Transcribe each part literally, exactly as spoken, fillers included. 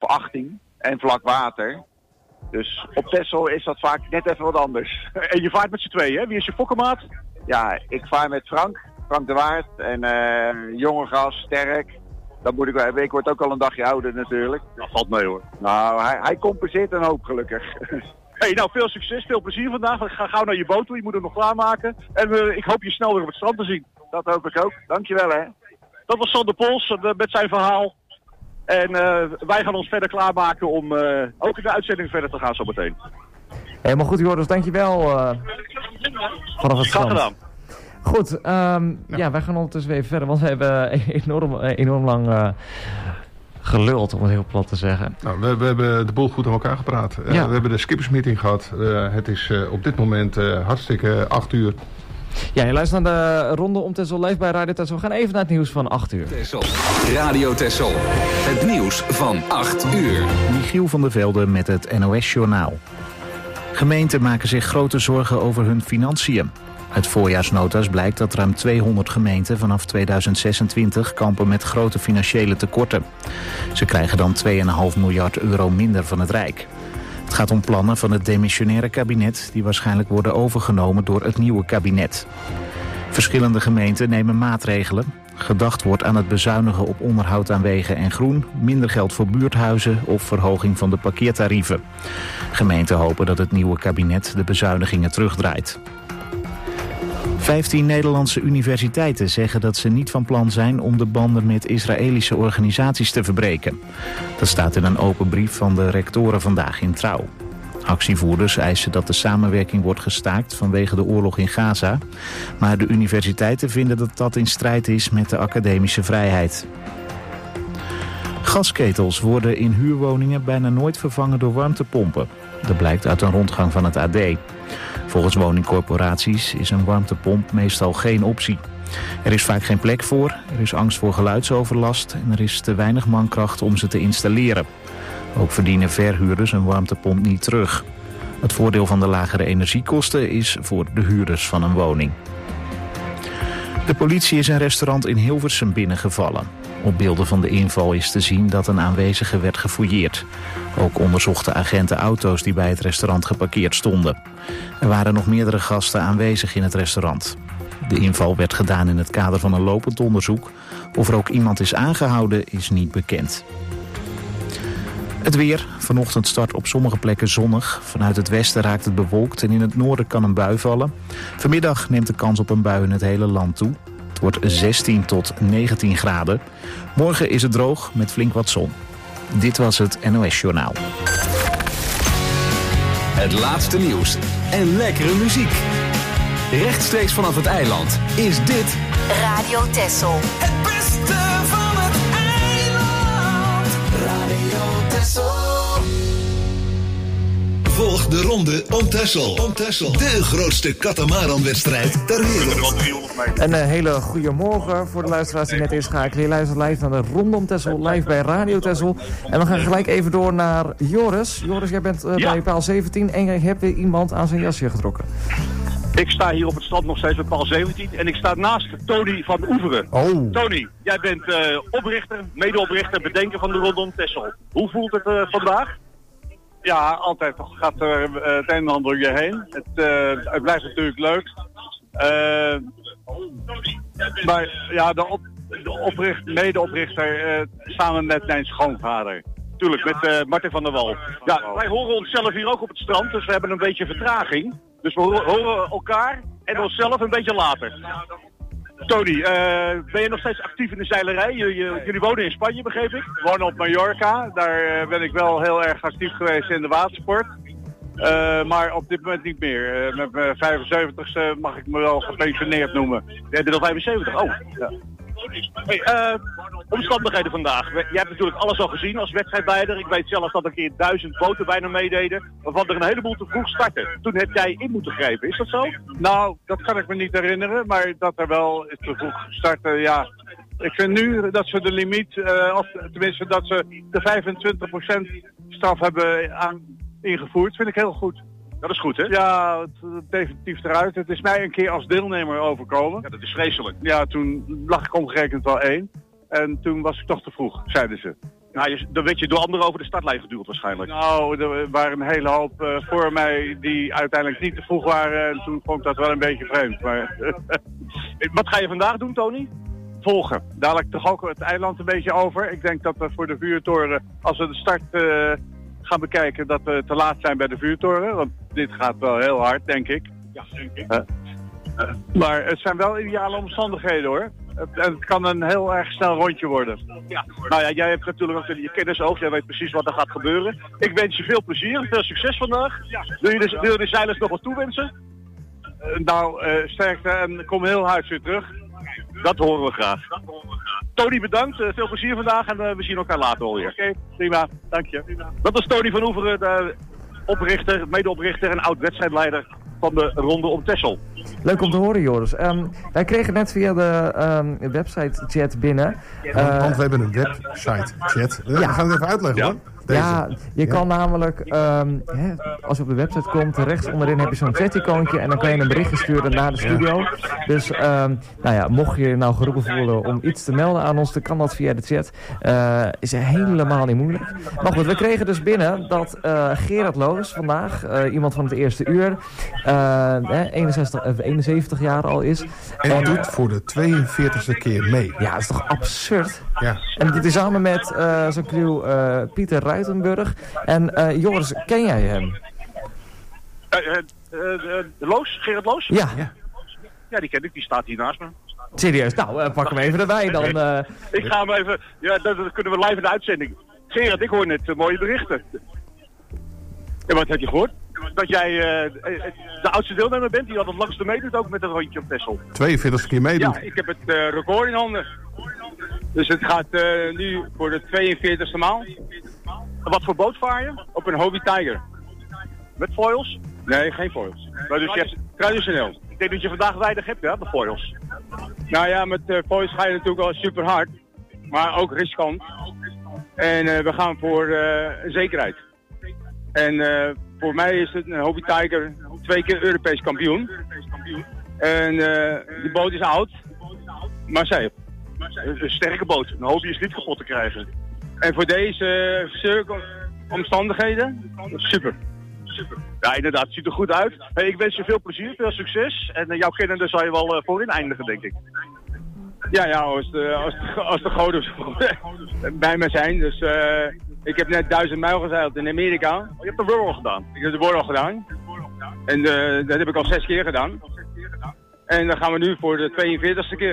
achttien en vlak water. Dus op Texel is dat vaak net even wat anders. En je vaart met z'n tweeën, hè? Wie is je fokkenmaat? Ja, ik vaar met Frank, Frank de Waard. En uh, jonge gast, sterk. Dat moet ik wel hebben. Ik word ook al een dagje ouder natuurlijk. Dat valt mee hoor. Nou, hij, hij compenseert een hoop gelukkig. Hey, nou veel succes, veel plezier vandaag. Ga gauw naar je boot toe, je moet hem nog klaarmaken. En uh, ik hoop je snel weer op het strand te zien. Dat hoop ik ook. Dankjewel hè. Dat was Sander Pols uh, met zijn verhaal. En uh, wij gaan ons verder klaarmaken om uh, ook in de uitzending verder te gaan zo meteen. Helemaal goed Joris, dankjewel. Uh, vanaf het strand. Graag gedaan. Goed, um, ja. ja, wij gaan ondertussen weer verder, want we hebben enorm, enorm lang uh, geluld, om het heel plat te zeggen. Nou, we, we hebben de boel goed aan elkaar gepraat. Uh, ja. We hebben de skippersmeeting gehad. Uh, het is uh, op dit moment uh, hartstikke acht uur. Ja, je luistert naar de ronde om Texel live bij Radio Texel. We gaan even naar het nieuws van acht uur. Texel. Radio Texel. Het nieuws van acht uur. Michiel van der Velde met het N O S-journaal. Gemeenten maken zich grote zorgen over hun financiën. Uit voorjaarsnota's blijkt dat ruim tweehonderd gemeenten vanaf tweeduizend zesentwintig kampen met grote financiële tekorten. Ze krijgen dan twee komma vijf miljard euro minder van het Rijk. Het gaat om plannen van het demissionaire kabinet die waarschijnlijk worden overgenomen door het nieuwe kabinet. Verschillende gemeenten nemen maatregelen. Gedacht wordt aan het bezuinigen op onderhoud aan wegen en groen, minder geld voor buurthuizen of verhoging van de parkeertarieven. Gemeenten hopen dat het nieuwe kabinet de bezuinigingen terugdraait. Vijftien Nederlandse universiteiten zeggen dat ze niet van plan zijn om de banden met Israëlische organisaties te verbreken. Dat staat in een open brief van de rectoren vandaag in Trouw. Actievoerders eisen dat de samenwerking wordt gestaakt vanwege de oorlog in Gaza. Maar de universiteiten vinden dat dat in strijd is met de academische vrijheid. Gasketels worden in huurwoningen bijna nooit vervangen door warmtepompen. Dat blijkt uit een rondgang van het A D. Volgens woningcorporaties is een warmtepomp meestal geen optie. Er is vaak geen plek voor, er is angst voor geluidsoverlast en er is te weinig mankracht om ze te installeren. Ook verdienen verhuurders een warmtepomp niet terug. Het voordeel van de lagere energiekosten is voor de huurders van een woning. De politie is een restaurant in Hilversum binnengevallen. Op beelden van de inval is te zien dat een aanwezige werd gefouilleerd. Ook onderzochten agenten auto's die bij het restaurant geparkeerd stonden. Er waren nog meerdere gasten aanwezig in het restaurant. De inval werd gedaan in het kader van een lopend onderzoek. Of er ook iemand is aangehouden is niet bekend. Het weer. Vanochtend start op sommige plekken zonnig. Vanuit het westen raakt het bewolkt en in het noorden kan een bui vallen. Vanmiddag neemt de kans op een bui in het hele land toe. Het wordt zestien tot negentien graden. Morgen is het droog met flink wat zon. Dit was het N O S-journaal. Het laatste nieuws en lekkere muziek. Rechtstreeks vanaf het eiland is dit Radio Texel. Het beste van het eiland. Radio Texel. Volg de ronde om Texel. Om Texel. De grootste katamaranwedstrijd ter wereld. Een uh, hele goede morgen voor de luisteraars die net inschakelen. Je luistert live naar de ronde om Texel, live bij Radio Texel. En we gaan gelijk even door naar Joris. Joris, jij bent uh, ja. bij paal zeventien en jij hebt weer iemand aan zijn jasje getrokken. Ik sta hier op het strand nog steeds bij paal zeventien en ik sta naast Tony van Oeveren. Oh. Tony, jij bent uh, oprichter, medeoprichter, bedenker van de ronde om Texel. Hoe voelt het uh, vandaag? Ja, altijd gaat er uh, het een en ander door je heen. Het, uh, het blijft natuurlijk leuk. Uh, maar ja, de, op, de opricht, medeoprichter uh, samen met mijn schoonvader. Tuurlijk, met uh, Martin van der Wal. Ja, wij horen onszelf hier ook op het strand, dus we hebben een beetje vertraging. Dus we horen elkaar en onszelf een beetje later. Tony, uh, ben je nog steeds actief in de zeilerij? Je, je, jullie wonen in Spanje, begreep ik? Ik woon op Mallorca. Daar uh, ben ik wel heel erg actief geweest in de watersport. Uh, maar op dit moment niet meer. Uh, met mijn vijfenzeventigste mag ik me wel gepensioneerd noemen. Jij bent al vijfenzeventig? Oh. Ja. Hey, uh, omstandigheden vandaag. Jij hebt natuurlijk alles al gezien als wedstrijdleider. Ik weet zelf dat er een keer duizend boten bijna meededen. Waarvan er een heleboel te vroeg starten. Toen heb jij in moeten grijpen. Is dat zo? Nou, dat kan ik me niet herinneren. Maar dat er wel te vroeg starten, ja. Ik vind nu dat ze de limiet, uh, of tenminste dat ze de vijfentwintig procent straf hebben aan, ingevoerd. Vind ik heel goed. Dat is goed, hè? Ja, het, het definitief eruit. Het is mij een keer als deelnemer overkomen. Ja, dat is vreselijk. Ja, toen lag ik omgerekend wel één. En toen was ik toch te vroeg, zeiden ze. Nou, je, dan werd je door anderen over de startlijn geduwd waarschijnlijk. Nou, er waren een hele hoop uh, voor mij die uiteindelijk niet te vroeg waren. En toen vond ik dat wel een beetje vreemd. Maar wat ga je vandaag doen, Tony? Volgen. Dadelijk toch ook het eiland een beetje over. Ik denk dat we voor de vuurtoren, als we de start uh, gaan bekijken, dat we te laat zijn bij de vuurtoren. Want dit gaat wel heel hard, denk ik. Ja, denk ik. Uh, uh, maar het zijn wel ideale omstandigheden, hoor. En het kan een heel erg snel rondje worden. Ja. Nou ja, jij hebt natuurlijk ook je kennisoog. Jij weet precies wat er gaat gebeuren. Ik wens je veel plezier. Veel succes vandaag. Ja. Wil je de, wil je de zeilers nog wat toewensen? Uh, nou, uh, sterkte en kom heel hard weer terug. Dat horen we graag. Dat horen we graag. Tony, bedankt. Uh, veel plezier vandaag. En uh, we zien elkaar later alweer. Oké, okay, prima. Dank je. Dat was Tony van Oeveren, de oprichter, medeoprichter en oud-wedstrijdleider van de Ronde om Texel. Leuk om te horen, Joris. Um, wij kregen net via de um, website chat binnen. Uh, Want we hebben een website chat. Ja. We gaan het even uitleggen, ja. hoor. Deze. Ja, je kan ja. namelijk, um, hè, als je op de website komt, rechts onderin heb je zo'n chat-icoontje en dan kan je een berichtje sturen naar de studio. Ja. Dus, um, nou ja, mocht je je nou geroepen voelen om iets te melden aan ons, dan kan dat via de chat. Uh, is helemaal niet moeilijk. Maar goed, we kregen dus binnen dat uh, Gerard Loos vandaag, uh, iemand van het eerste uur, uh, eenenzestig, uh, eenenzeventig jaar al is. En, en doet voor de tweeënveertigste keer mee. Ja, dat is toch absurd? Ja. En dat is samen met uh, zijn crew uh, Pieter Ruitenburg. En uh, Joris, ken jij hem? Uh, uh, uh, uh, Loos? Gerard Loos? Ja. ja. Ja, die ken ik. Die staat hier naast me. Serieus? Nou, uh, pak hem even erbij dan. Uh... Ik ga hem even... Ja, dat, dat kunnen we live in de uitzending. Gerard, ik hoor net uh, mooie berichten. En wat heb je gehoord? Dat jij uh, de oudste deelnemer bent die al het langste meedoet, ook met het rondje op Texel. tweeënveertigste keer meedoet. Ja, ik heb het uh, record in handen. Dus het gaat uh, nu voor de tweeënveertigste maal. En wat voor boot vaar je? Op een Hobie Tiger. Met foils? Nee, geen foils. Maar dus je hebt traditioneel. Ik denk dat je vandaag weinig hebt, ja, de foils. Nou ja, met uh, foils ga je natuurlijk wel super hard. Maar ook riskant. En uh, we gaan voor uh, zekerheid. En uh, voor mij is het een Hobie Tiger twee keer Europees kampioen. En uh, de boot is oud, maar safe. Een sterke boot. Een Hobie is niet kapot te krijgen. En voor deze uh, cirkel omstandigheden, super. Super. Ja, inderdaad. Het ziet er goed uit. Hey, ik wens je veel plezier, veel succes. En uh, jouw kennende zal je wel uh, voorin eindigen, denk ik. Ja, ja, als de, als de, als de goden bij me zijn. Dus uh, ik heb net duizend mijl gezeild in Amerika. Oh, je hebt de World gedaan? Ik heb de World gedaan. En uh, dat heb ik al zes keer gedaan. En dan gaan we nu voor de tweeënveertigste keer.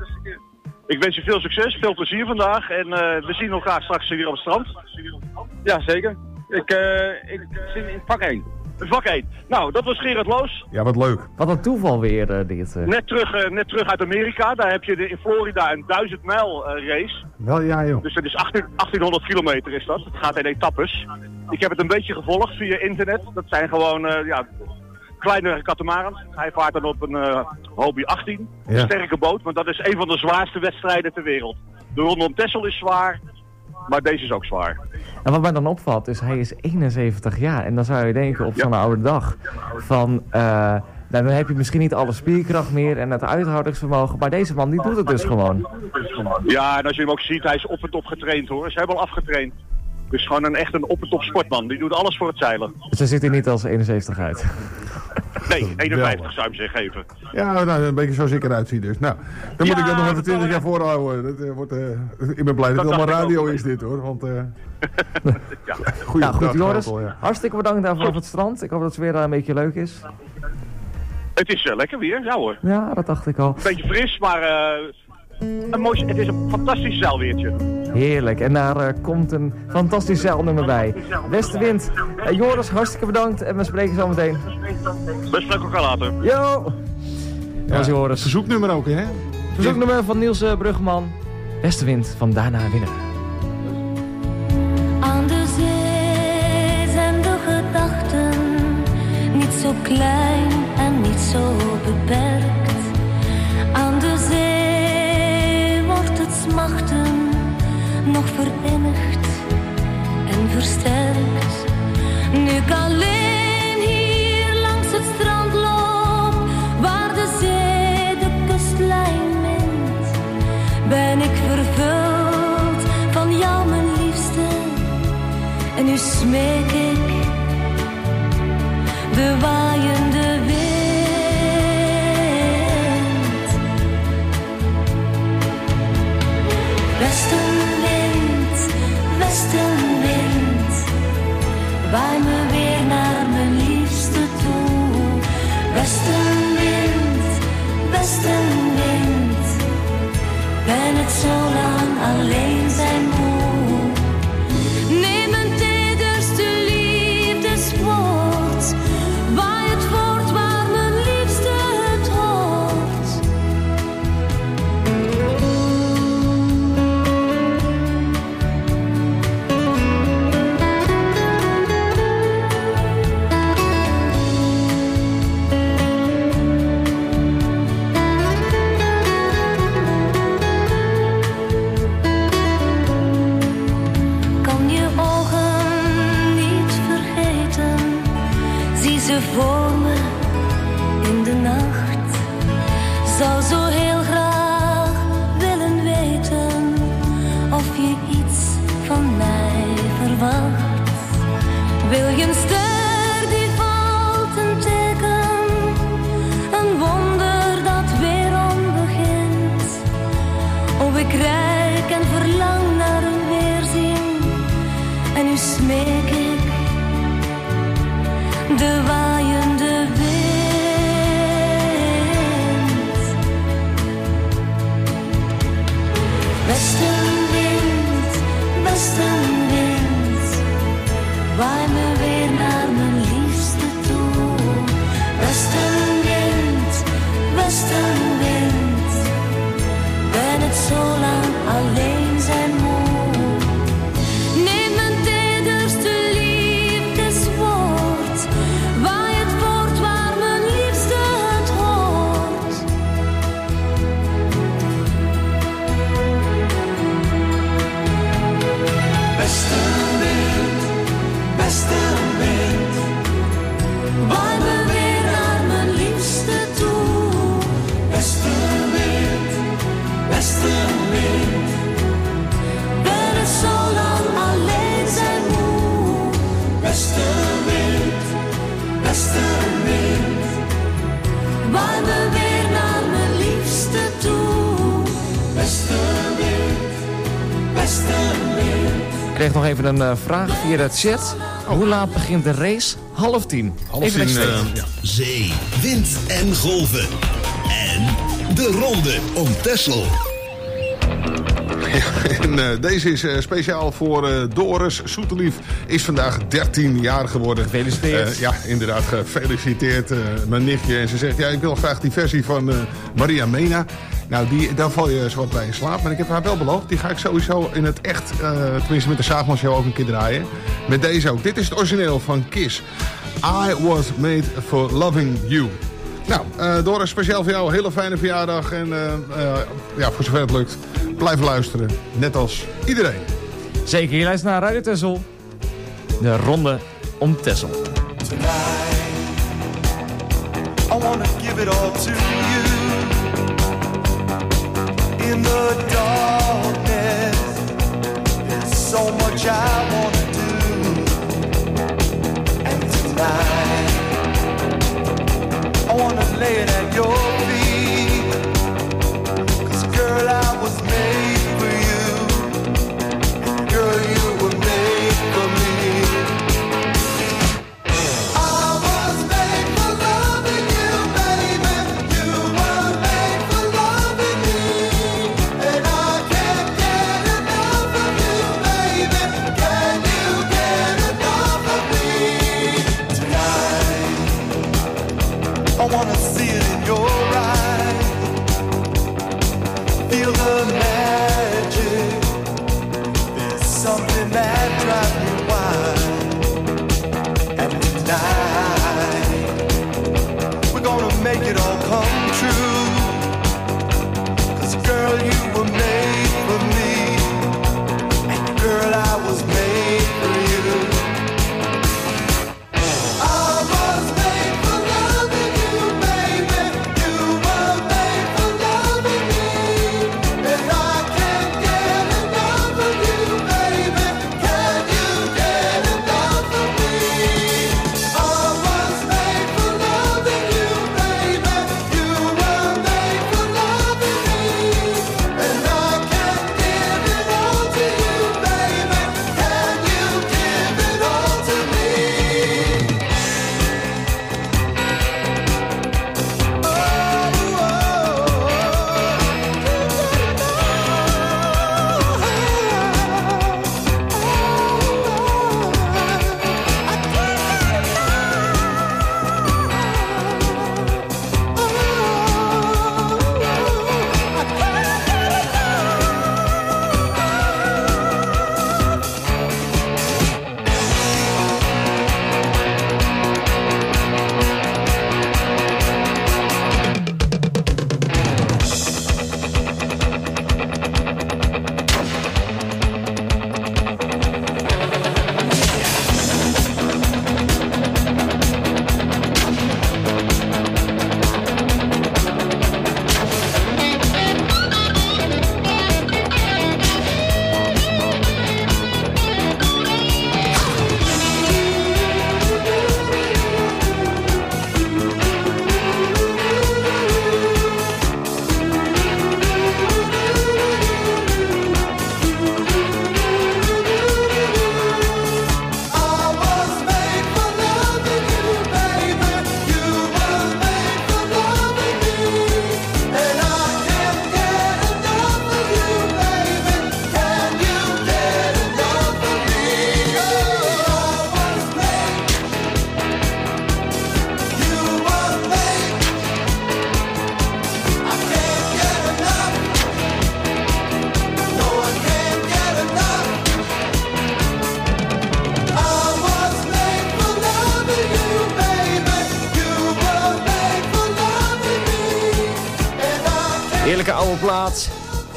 Ik wens je veel succes, veel plezier vandaag. En uh, we zien elkaar straks weer op het strand. Ja, zeker. Ik, uh, ik zit in vak één. Vak één. Nou, dat was Gerard Loos. Ja, wat leuk. Wat een toeval weer, uh, dit. Uh. Net, terug, uh, net terug uit Amerika. Daar heb je de, in Florida een duizend mijl uh, race. Wel, ja, joh. Dus het is achttien, achttienhonderd kilometer is dat. Het gaat in etappes. Ik heb het een beetje gevolgd via internet. Dat zijn gewoon, uh, ja... kleinere katamarans. Hij vaart dan op een uh, Hobie achttien. Een ja. sterke boot, maar dat is een van de zwaarste wedstrijden ter wereld. De Ronde om Texel is zwaar, maar deze is ook zwaar. En wat mij dan opvalt is, hij is eenenzeventig jaar. En dan zou je denken op zo'n ja. oude dag van... Uh, dan heb je misschien niet alle spierkracht meer en het uithoudingsvermogen. Maar deze man die doet het dus gewoon. Ja, en als je hem ook ziet, hij is op en top getraind hoor. Ze hebben al afgetraind. Dus gewoon een echt een op en top sportman. Die doet alles voor het zeilen. Dus hij ziet er niet als eenenzeventig uit. Nee, eenenvijftig zou ik ze geven. Ja, nou, een beetje zo zeker uitzien dus. Nou, dan moet ja, ik dat nog even twintig jaar voorhouden. Dat, uh, wordt, uh, ik ben blij dat, dat het allemaal radio is dit hoor. Want, uh... ja. Goeie nou, goed Joris, al, ja. hartstikke bedankt daarvoor op het strand. Ik hoop dat het weer een beetje leuk is. Het is uh, lekker weer, ja hoor. Ja, dat dacht ik al. Een beetje fris, maar uh, een mooi, het is een fantastisch zeilweertje. Heerlijk, en daar uh, komt een fantastisch zeilnummer bij. Westenwind. Uh, Joris, hartstikke bedankt en we spreken zo meteen. We spreken elkaar later. Yo! Dat ja, was Joris. Verzoeknummer ook, hè? Verzoeknummer van Niels uh, Bruggeman. Westenwind van Daarna Winnen. Aan de zee zijn de gedachten niet zo klein en niet zo beperkt. Aan de zee wordt het smachten nog verinnigd en versterkt. Nu ik alleen hier langs het strand loop, waar de zee de kustlijn mint, ben ik vervuld van jou, mijn liefste. En nu smeek ik de waaiende wind. Westenwind, westenwind, waai me weer naar mijn liefste toe. Westenwind, westenwind, ben het zo lang alleen zijn moe. Neem een tederste liefdeswoord, waai het voort waar mijn liefste het hoort. Kan je ogen niet vergeten, zie ze voor me in de nacht. Zou zo heel graag willen weten of je iets van mij verwacht. Wil je een ster die valt, een teken, een wonder dat weerom begint. Oh, ik rijk en verlang naar een weerzien. En nu smeek ik de waaiende wind. Westenwind, westenwind, waai me weer naar mijn liefste toe. Westenwind, westenwind, ben het zo lang alleen zijn moe. Neem mijn tederste liefdeswoord, waai het voort waar mijn liefste het hoort. Westenwind, westenwind, Waai me weer naar mijn liefste toe. westenwind, westenwind, Ben het zo lang alleen zijn moe. westenwind, westenwind, Waai me weer naar mijn liefste toe. westenwind, westenwind. Ik kreeg nog even een uh, vraag via de chat. Hoe laat begint de race? Half tien. Half Even tien, extra. uh, ja. Zee, wind en golven. En de ronde om Texel. En uh, deze is uh, speciaal voor uh, Doris Soetelief. Is vandaag dertien jaar geworden. Gefeliciteerd. Uh, ja, inderdaad, gefeliciteerd. Uh, mijn nichtje. En ze zegt, ja, ik wil graag die versie van uh, Maria Mena. Nou, die, daar val je zo wat bij in slaap. Maar ik heb haar wel beloofd. Die ga ik sowieso in het echt, uh, tenminste met de Saagman Show, ook een keer draaien. Met deze ook. Dit is het origineel van Kiss. I was made for loving you. Nou, uh, Doris, speciaal voor jou. Een hele fijne verjaardag. En uh, uh, ja, voor zover het lukt, blijf luisteren. Net als iedereen. Zeker, je luistert naar Radio Texel. De ronde om Texel. Tonight, I wanna give it all to you. In the darkness, there's so much I wanna do. And tonight, I wanna lay it at your feet. 'Cause girl, I was made for you. And girl, you were made for me. I was made for loving you, baby. You were made for loving me. And I can't get enough of you, baby. Can you plaats.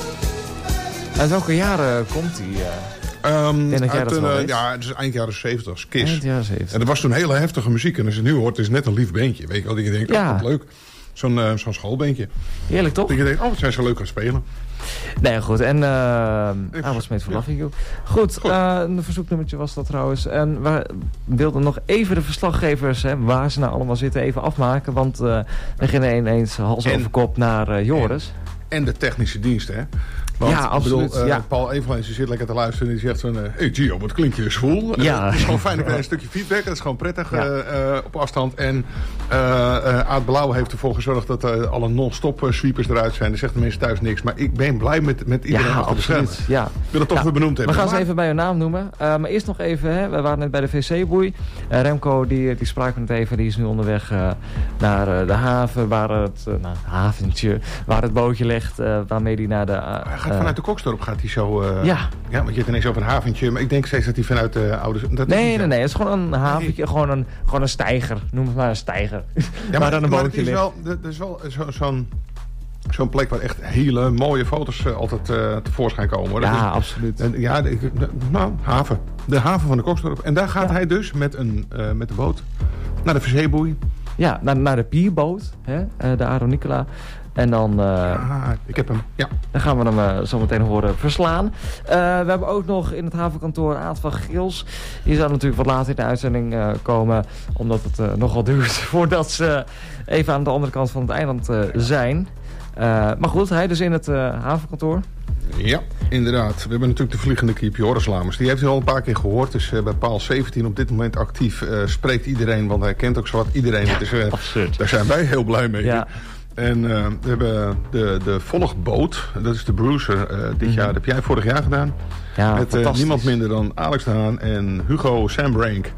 Uit welke jaren komt die? Uh, um, denk dat jij uit, dat wel uh, weet. ja, het is eind jaren zeventig, als Kiss. Eind jaren zeventig. En dat was toen hele heftige muziek. En als je het nu hoort, het is net een lief beentje. Weet je wel, dat je denkt, Ja. oh, wat leuk. Zo'n uh, zo'n schoolbeentje. Heerlijk toch? Dat je denkt, oh, wat zijn ze leuk aan het spelen. Nee, goed. En uh, I was made for loving you. Goed, Goed. Uh, een verzoeknummertje was dat trouwens. En we wilden nog even de verslaggevers, hè, waar ze nou allemaal zitten, even afmaken. Want uh, we beginnen ineens hals En- over kop naar uh, Joris. En de technische diensten, hè. Want, Ja, absoluut, Ik bedoel, uh, ja. Paul Evelens die zit lekker te luisteren en die zegt van... Uh, hey Gio, wat klink je zwoel? Uh, Ja. Het is gewoon fijn, dan krijg je een stukje feedback. Dat is gewoon prettig Ja. uh, uh, op afstand. En uh, uh, Aad Blauw heeft ervoor gezorgd dat uh, alle non-stop uh, sweepers eruit zijn. Er zegt de mensen thuis niks. Maar ik ben blij met, met iedereen Ja, achter de schermen. absoluut. Ja. Ik wil het toch Ja, weer benoemd We hebben. gaan ze Maar- even bij hun naam noemen. Uh, maar eerst nog even, hè, we waren net bij de V C-boei. Uh, Remco, die, die spraken net even, die is nu onderweg uh, naar uh, de haven. Waar het, uh, nou, haventje, waar het bootje ligt. Uh, waarmee hij naar de... Uh, Hij gaat vanuit de Koksdorp, gaat hij zo... Uh, Ja. Ja, want je hebt ineens over een haventje. Maar ik denk steeds dat hij vanuit de oude... Dat is Nee, niet zo. nee, nee. Het is gewoon een haventje. Gewoon, een, gewoon een steiger. Noem het maar een steiger. Ja, waar maar, dan een maar bootje het is ligt. wel, er is wel zo- zo'n zo'n plek waar echt hele mooie foto's uh, altijd uh, tevoorschijn komen. Hoor. Dat Ja, is- absoluut. en, ja, de, de- nou, haven. De haven van de Koksdorp. En daar gaat Ja. hij dus met, een, uh, met de boot naar de Verzeeboei. Ja, naar, naar de pierboot. Hè? Uh, de Aro Nicola. En dan, uh, Ah, ik heb hem. Ja. dan gaan we hem uh, zo meteen horen verslaan. Uh, we hebben ook nog in het havenkantoor Aad van Gils. Die zou natuurlijk wat later in de uitzending uh, komen. Omdat het uh, nogal duurt voordat ze even aan de andere kant van het eiland uh, zijn. Uh, maar goed, hij dus in het uh, havenkantoor. Ja, inderdaad. We hebben natuurlijk de vliegende kiep Joris Lamers. Die heeft u al een paar keer gehoord. Dus uh, bij paal zeventien op dit moment actief. Uh, spreekt iedereen, want hij kent ook zowat iedereen. Ja, Het is, uh, absurd. Daar zijn wij heel blij mee. Ja. En uh, we hebben de, de volgboot. Dat is de Bruiser uh, dit Mm-hmm. jaar. Dat heb jij vorig jaar gedaan. Ja, Met uh, fantastisch. niemand minder dan Alex de Haan en Hugo Sambrank.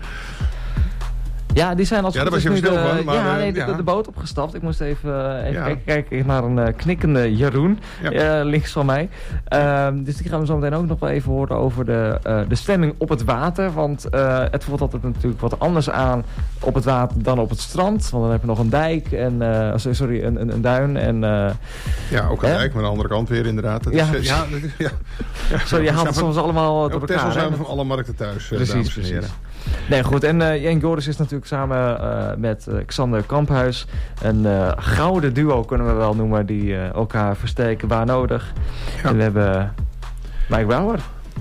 Ja, die zijn als Ja, goed daar is was je nu even de, stil van, maar, ja, uh, nee, de, ja. de boot opgestapt. Ik moest even, uh, even Ja. kijken, kijken naar een uh, knikkende Jeroen, Ja. uh, links van mij. Um, dus die gaan we zo meteen ook nog wel even horen over de, uh, de stemming op het water. Want uh, het voelt altijd natuurlijk wat anders aan op het water dan op het strand. Want dan heb je nog een dijk en, uh, sorry, een, een, een duin. En, uh, Ja, ook een hè? dijk, maar aan de andere kant weer inderdaad. Dat Ja, is, uh, precies. ja, dat is, ja. Ja, sorry, je we haalt het zijn soms allemaal van- door Op elkaar. Texel zijn hè? we van alle markten thuis, uh, Precies, dames en precies. heren. Nee, goed. En uh, Jan Joris is natuurlijk samen uh, met uh, Xander Kamphuis een uh, gouden duo, kunnen we wel noemen, die uh, elkaar versterken waar nodig. Ja. En we hebben Mike Brouwer.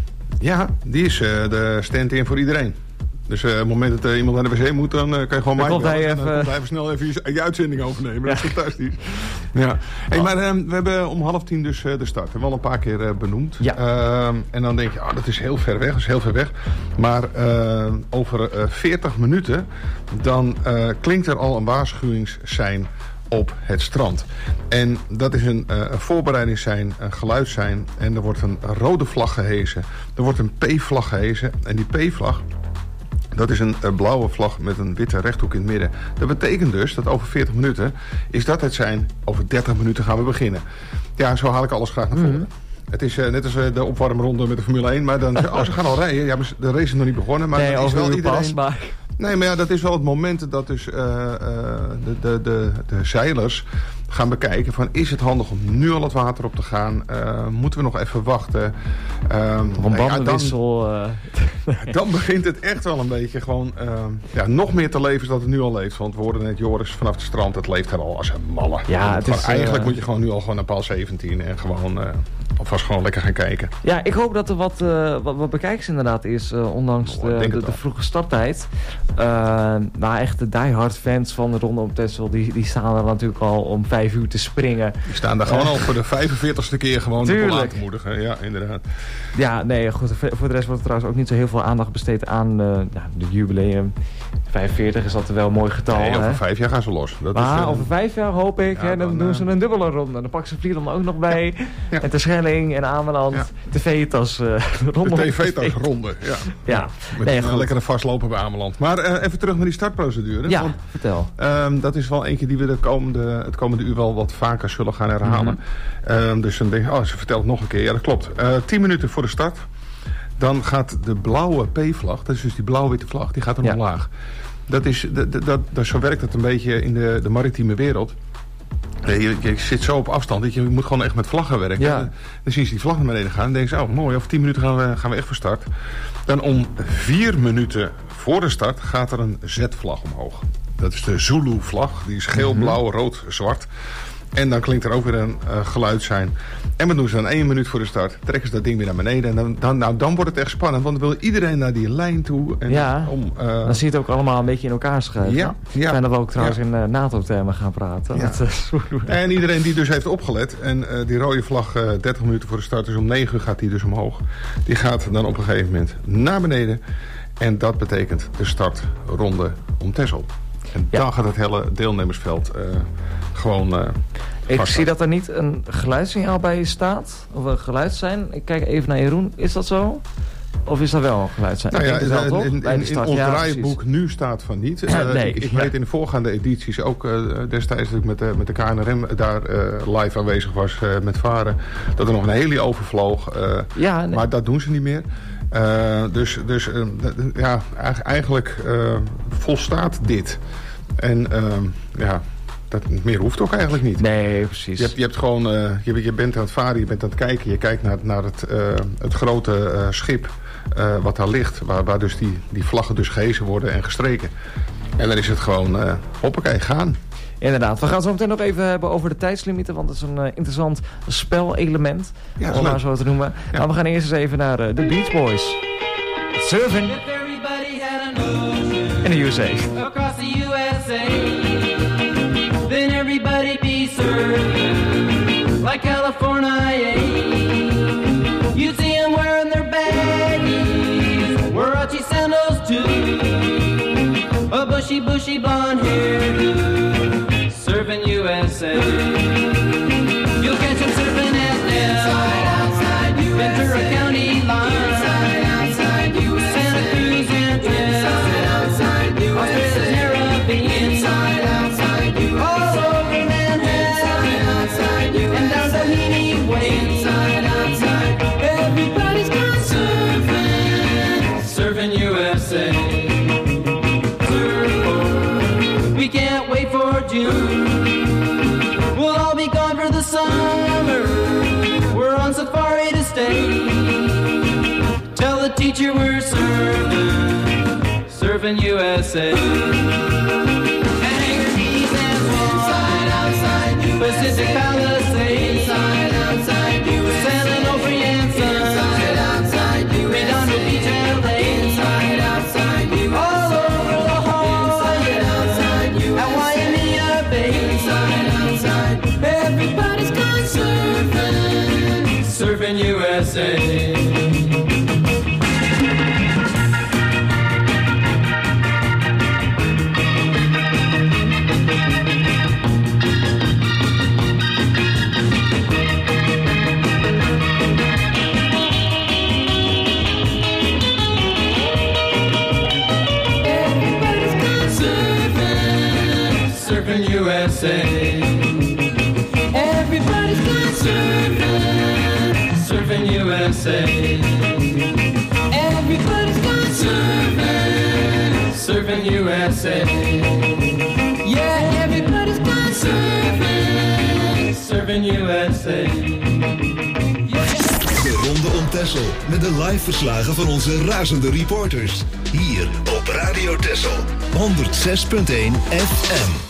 Ja, die is uh, de stand-in voor iedereen. Dus uh, op het moment dat uh, iemand naar de wc moet, dan uh, kan je gewoon Dan Mike komt hij bellen. En dan even- komt hij even snel even je, je uitzending overnemen. Dat is Ja. fantastisch. Ja. Hey, maar uh, we hebben om half tien dus uh, de start. We hebben al een paar keer uh, benoemd. Ja. Uh, en dan denk je, oh, dat is heel ver weg. Dat is heel ver weg. Maar uh, over uh, veertig minuten, dan uh, klinkt er al een waarschuwingssein op het strand. En dat is een, uh, een voorbereidingssein, een geluidssein. En er wordt een rode vlag gehesen. Er wordt een P-vlag gehesen. En die P-vlag, dat is een, een blauwe vlag met een witte rechthoek in het midden. Dat betekent dus dat over veertig minuten is dat het zijn. Over dertig minuten gaan we beginnen. Ja, zo haal ik alles graag naar voren. Mhm. Het is uh, net als uh, de opwarmronde met de Formule één. Maar dan, oh, ze gaan al rijden. Ja, maar de race is nog niet begonnen. Maar nee, dan is over wel uw iedereen... pas, maar... Nee, maar ja, dat is wel het moment dat dus uh, uh, de, de, de, de zeilers gaan bekijken van, is het handig om nu al het water op te gaan? Uh, moeten we nog even wachten? Um, Of een nou ja, bandenwissel. dan, uh, dan begint het echt wel een beetje gewoon uh, ja, nog meer te leven dan het nu al leeft. Want we hoorden net Joris vanaf het strand, het leeft er al als een malle. Ja, het Gewoon, is, eigenlijk uh, moet je gewoon nu al gewoon naar paal zeventien en gewoon uh, alvast gewoon lekker gaan kijken. Ja, ik hoop dat er wat, uh, wat, wat bekijks inderdaad is, uh, ondanks Oh, ik de, denk de, het de wel. vroege starttijd. Uh, maar echt de diehard fans van de Ronde op Texel, die, die staan er natuurlijk al om vijf uur te springen. Die staan daar gewoon Uh, al voor de vijfenveertigste keer gewoon de bal aan te moedigen. Ja, inderdaad. Ja, nee, goed. Voor de rest wordt er trouwens ook niet zo heel veel aandacht besteed aan uh, nou, de jubileum. vijfenveertig is altijd wel een mooi getal. Nee, over hè? vijf jaar gaan ze los. Dat Maar is, uh, over vijf jaar hoop ik, ja, hè, dan, dan, doen uh, ze een dubbele ronde. Dan pakken ze Vlieland ook nog bij. Ja. En Terschelling en Ameland. Ja. De Vetas uh, de rondom. T V-tas ronde. Ja. Ja, Met nee, een goed. lekkere vastlopen bij Ameland. Maar uh, even terug naar die startprocedure. Ja, Want, vertel. um, dat is wel eentje die we de komende, het komende uur wel wat vaker zullen gaan herhalen. Mm-hmm. um, dus dan denk je, oh, ze vertelt het nog een keer. Ja, dat klopt. Uh, tien minuten voor de start. Dan gaat de blauwe P-vlag, dat is dus die blauw-witte vlag, die gaat er Ja. omlaag. Dat is, dat, dat, dat, zo werkt het een beetje in de, de maritieme wereld. Je, je zit zo op afstand dat je moet gewoon echt met vlaggen werken. Ja. Dan, dan zie je die vlag naar beneden gaan en denk je, oh mooi, over tien minuten gaan we, gaan we echt van start. Dan om vier minuten voor de start gaat er een Z-vlag omhoog. Dat is de Zulu-vlag, die is geel, mm-hmm. blauw, rood, zwart. En dan klinkt er ook weer een uh, geluid zijn. En wat doen ze dan één minuut voor de start? Trekken ze dat ding weer naar beneden. En dan, dan, nou, dan wordt het echt spannend. Want dan wil iedereen naar die lijn toe. En ja, om, uh... dan zie je het ook allemaal een beetje in elkaar schuiven. Ja, ja. En dat we ook trouwens ja. in uh, NATO-termen gaan praten. Ja. Dat, uh, en iedereen die dus heeft opgelet. En uh, die rode vlag uh, dertig minuten voor de start. Dus om negen uur gaat die dus omhoog. Die gaat dan op een gegeven moment naar beneden. En dat betekent de startronde om Texel. En ja. dan gaat het hele deelnemersveld uh, gewoon... Uh, Ik zie dat er niet een geluidssignaal bij staat. Of een geluidssijn. Ik kijk even naar Jeroen. Is dat zo? Of is dat wel een geluidssijn? Nou ja, in, wel, in, in, in, in ons ja, draaiboek nu staat van niet. Ja, uh, nee, ik ik ja. weet in de voorgaande edities ook uh, destijds dat ik met, uh, met de K N R M daar uh, live aanwezig was uh, met varen. Dat er nog een heli overvloog. Uh, ja, nee. Maar dat doen ze niet meer. Uh, dus dus uh, ja, eigenlijk uh, volstaat dit. En uh, ja... Dat, meer hoeft ook eigenlijk niet. Nee, precies. Je hebt, je hebt gewoon, uh, je, je bent aan het varen, je bent aan het kijken. Je kijkt naar, naar het, uh, het grote uh, schip uh, wat daar ligt. Waar, waar dus die, die vlaggen dus gehezen worden en gestreken. En dan is het gewoon, uh, hoppakee, gaan. Inderdaad. We gaan het zo meteen nog even hebben over de tijdslimieten. Want het is een uh, interessant spelelement. Ja, om maar zo te noemen. Ja. Maar we gaan eerst eens even naar uh, de Beach Boys. Surfing. In de U S A. Across the U S A. Then everybody be surfing like California. You see them wearing their baggies, Warachi sandals too, a bushy, bushy blonde hair, surfing U S A. You'll catch them surfing at Inside, outside U S A. Ventura County line, inside, outside U S A. Santa Cruz and Inside, outside U S A. Australia's Caribbean, inside, outside U S A. All over Manhattan, outside U S A. And down Doheny Way, inside, outside. Everybody's gone surfing, surfing U S A. Surf, we can't wait for June. We'll all be gone for the summer. We're on safari to stay. Tell the teacher we're surfing, surfing U S A. Pacific Palisades, inside, outside, U S A. San Onofre and Sun, inside, outside, U S A. Redondo Beach, L A, inside, outside, U S A. All over La Jolla, inside, outside, U S A. At Waimea Bay, inside, outside. Everybody's gone surfing, surfing U S A. U S A. Everybody's gone surfing, surfing U S A. Everybody's gone surfing, surfing U S A. Yeah, everybody's gone surfing, surfing U S A. De Ronde om Texel met de live verslagen van onze razende reporters. Hier op Radio Texel honderd zes punt één F M.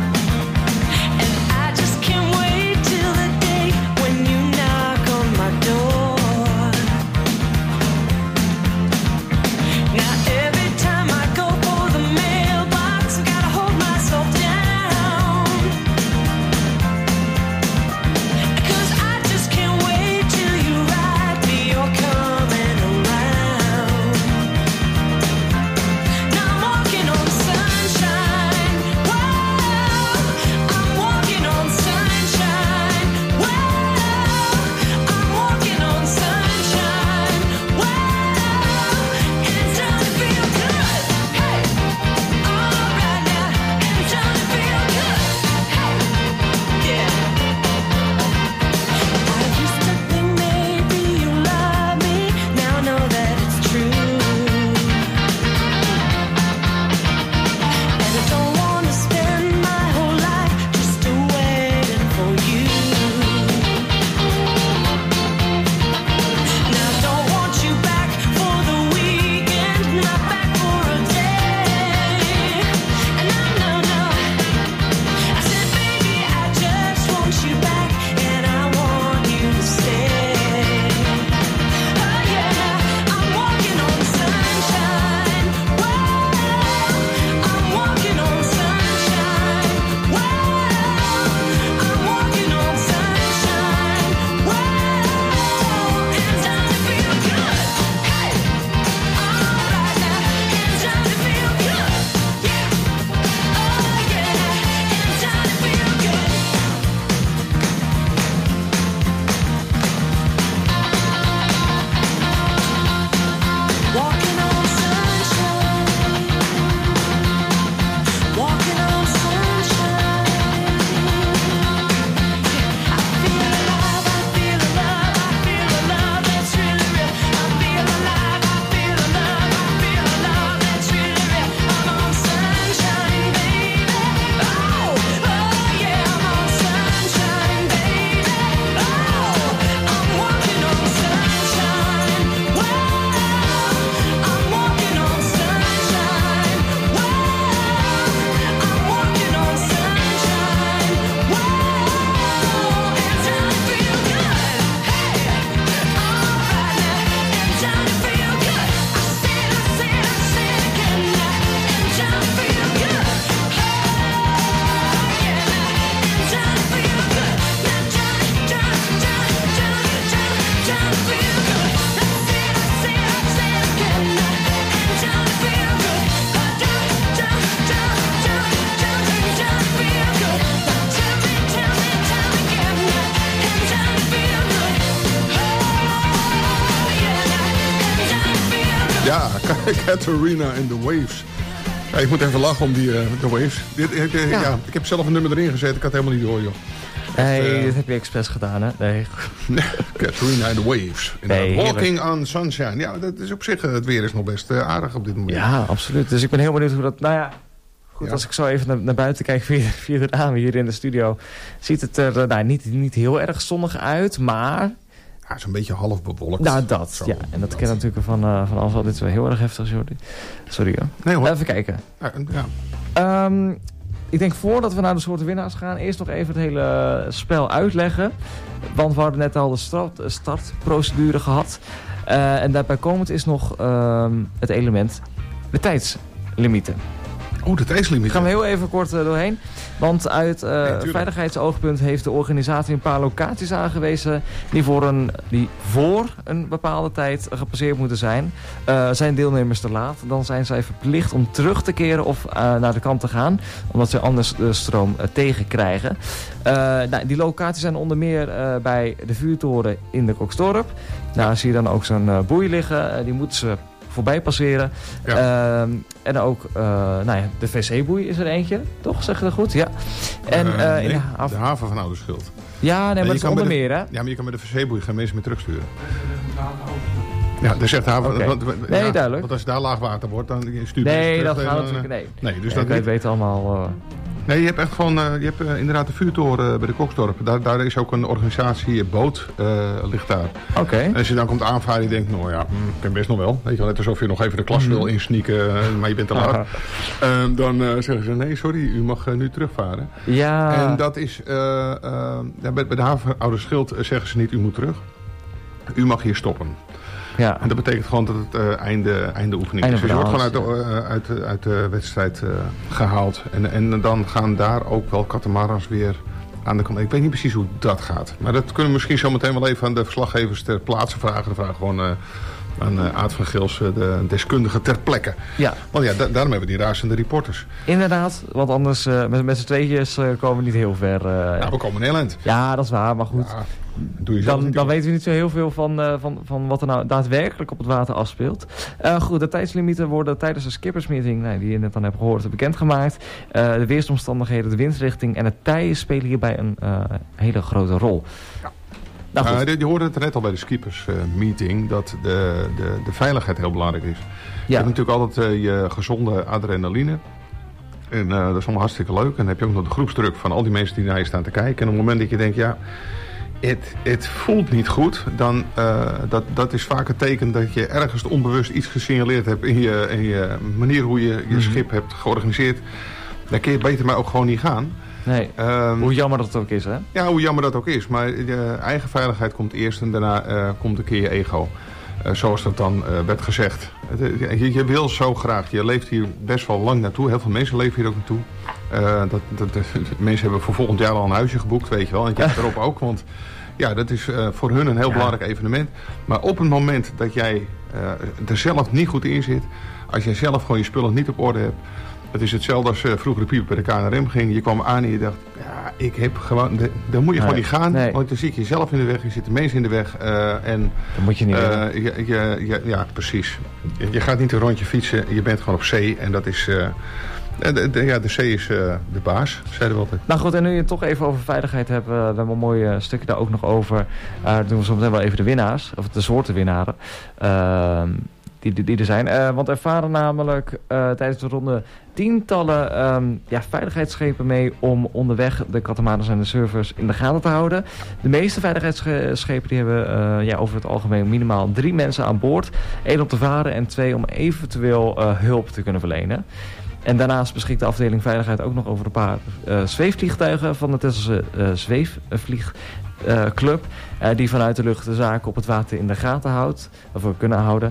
Till the day when you knock on my door. Ja, Katarina and the Waves. Ja, ik moet even lachen om die uh, The Waves. Dit, ik, uh, ja. ja, ik heb zelf een nummer erin gezet. Ik had het helemaal niet door, joh. Nee, uh, dat heb je expres gedaan, hè? Nee. Katarina and the Waves. Nee, Walking on Sunshine. Ja, dat is op zich, het weer is nog best uh, aardig op dit moment. Ja, absoluut. Dus ik ben heel benieuwd hoe dat... Nou ja, goed, ja. Als ik zo even naar, naar buiten kijk via, via de ramen hier in de studio... ziet het er uh, nou, niet, niet heel erg zonnig uit, maar... Ja, het is een beetje half bewolkt. Nou, dat. Zo, ja. En dat, dat. ken natuurlijk van, uh, van alles al. Dit is wel heel erg heftig, Jordi. Sorry, hoor. Nee, hoor. Even kijken. Ja, ja. Um, ik denk voordat we naar de soorten winnaars gaan... eerst nog even het hele spel uitleggen. Want we hadden net al de start, startprocedure gehad. Uh, en daarbij komend is nog um, het element de tijdslimieten. Oh, de tijdslimieten. Daar gaan we heel even kort uh, doorheen. Want uit uh, nee, veiligheidsoogpunt heeft de organisatie een paar locaties aangewezen... die voor een, die voor een bepaalde tijd gepasseerd moeten zijn. Uh, zijn deelnemers te laat, dan zijn zij verplicht om terug te keren of uh, naar de kant te gaan. Omdat ze anders de stroom uh, tegenkrijgen. Uh, nou, die locaties zijn onder meer uh, bij de vuurtoren in de Koksdorp. Daar zie je dan ook zo'n uh, boei liggen. Uh, die moeten ze... voorbij passeren. Ja. Uh, en ook uh, nou ja, de V C-boei is er eentje. Toch? Zeg je dat goed? Ja. En, uh, nee, in de, haven... de haven van Ouderschild. Ja, nee, maar dat is onder meer, hè? Ja, maar je kan met de V C-boei geen mensen meer terugsturen. Ja, dat zegt de haven... Okay. Want, want, nee, ja, duidelijk. Want als daar laag water wordt, dan stuur je nee, terug. Dat gaat natuurlijk, nee. Nee, dus ja, dat niet. Weten allemaal... Uh... Nee, je hebt echt gewoon, uh, je hebt uh, inderdaad de vuurtoren uh, bij de Koksdorp. Daar, daar is ook een organisatie, boot uh, ligt daar. Oké. Okay. En als je dan komt aanvaren, je denkt, nou ja, mm, ik ken best nog wel. Weet je wel, net alsof je nog even de klas mm. wil insneaken, uh, maar je bent te laat. Uh, dan uh, zeggen ze, nee, sorry, u mag uh, nu terugvaren. Ja. En dat is, uh, uh, bij, bij de haven Ouderschild uh, zeggen ze niet, u moet terug. U mag hier stoppen. Ja. En dat betekent gewoon dat het uh, einde, einde oefening einde is. Dus je wordt gewoon uit de, uh, uit, de, uit de wedstrijd uh, gehaald. En, en dan gaan daar ook wel katamarans weer aan de kant. Ik weet niet precies hoe dat gaat. Maar dat kunnen we misschien zo meteen wel even aan de verslaggevers ter plaatse vragen. De vraag gewoon uh, aan uh, Aad van Gils, uh, de deskundige ter plekke. Ja. Want ja, da daarom hebben we die razende reporters. Inderdaad, want anders uh, met, met z'n tweetjes uh, komen we niet heel ver. Uh, ja, we komen in Nederland. Ja, dat is waar, maar goed. Ja. Doe je dan, dan weten we niet zo heel veel van, uh, van, van wat er nou daadwerkelijk op het water afspeelt. Uh, goed, de tijdslimieten worden tijdens de skippersmeeting, nee, die je net dan hebt gehoord, bekendgemaakt. Uh, de weersomstandigheden, de windrichting en het tij spelen hierbij een uh, hele grote rol. Ja. Nou, goed. Uh, je hoorde het net al bij de skippersmeeting, uh, dat de, de, de veiligheid heel belangrijk is. Ja. Je hebt natuurlijk altijd uh, je gezonde adrenaline. En uh, dat is allemaal hartstikke leuk. En dan heb je ook nog de groepsdruk van al die mensen die naar je staan te kijken. En op het moment dat je denkt, ja... Het, het voelt niet goed, dan uh, dat, dat is vaak het teken dat je ergens onbewust iets gesignaleerd hebt in je, in je manier hoe je je mm-hmm. schip hebt georganiseerd. Dan kun je beter maar ook gewoon niet gaan. Nee, um, hoe jammer dat het ook is, hè? Ja, hoe jammer dat ook is. Maar je eigen veiligheid komt eerst en daarna uh, komt een keer je ego. Uh, zoals dat dan uh, werd gezegd. Je, je wil zo graag, je leeft hier best wel lang naartoe. Heel veel mensen leven hier ook naartoe. Uh, dat, dat, dat, mensen hebben voor volgend jaar al een huisje geboekt, weet je wel. En jij erop ook, want ja, dat is uh, voor hun een heel ja. belangrijk evenement. Maar op het moment dat jij uh, er zelf niet goed in zit, als jij zelf gewoon je spullen niet op orde hebt. Het is hetzelfde als uh, vroeger de pieper bij de K N R M ging. Je kwam aan en je dacht, ja, ik heb gewoon... De, dan moet je nee, gewoon niet gaan, nee. want dan zit je jezelf in de weg. Je zit de mensen in de weg. Uh, en, dan moet je niet uh, je, je, je, Ja, precies. Je, je gaat niet een rondje fietsen. Je bent gewoon op zee. En dat is... Uh, de, de, ja, de zee is uh, de baas, zeiden we altijd. Nou goed, en nu je het toch even over veiligheid hebt. Uh, we hebben een mooi uh, stukje daar ook nog over. Uh, doen we zo meteen wel even de winnaars. Of de soorten winnaren. Uh, Die, die, die er zijn. Uh, want er varen namelijk uh, tijdens de ronde tientallen um, ja, veiligheidsschepen mee om onderweg de katamarans en de surfers in de gaten te houden. De meeste veiligheidsschepen die hebben uh, ja, over het algemeen minimaal drie mensen aan boord. Eén om te varen en twee om eventueel uh, hulp te kunnen verlenen. En daarnaast beschikt de afdeling veiligheid ook nog over een paar uh, zweefvliegtuigen van de Tesselse uh, zweefvlieg. Uh, club uh, die vanuit de lucht de zaken op het water in de gaten houdt, of we kunnen houden.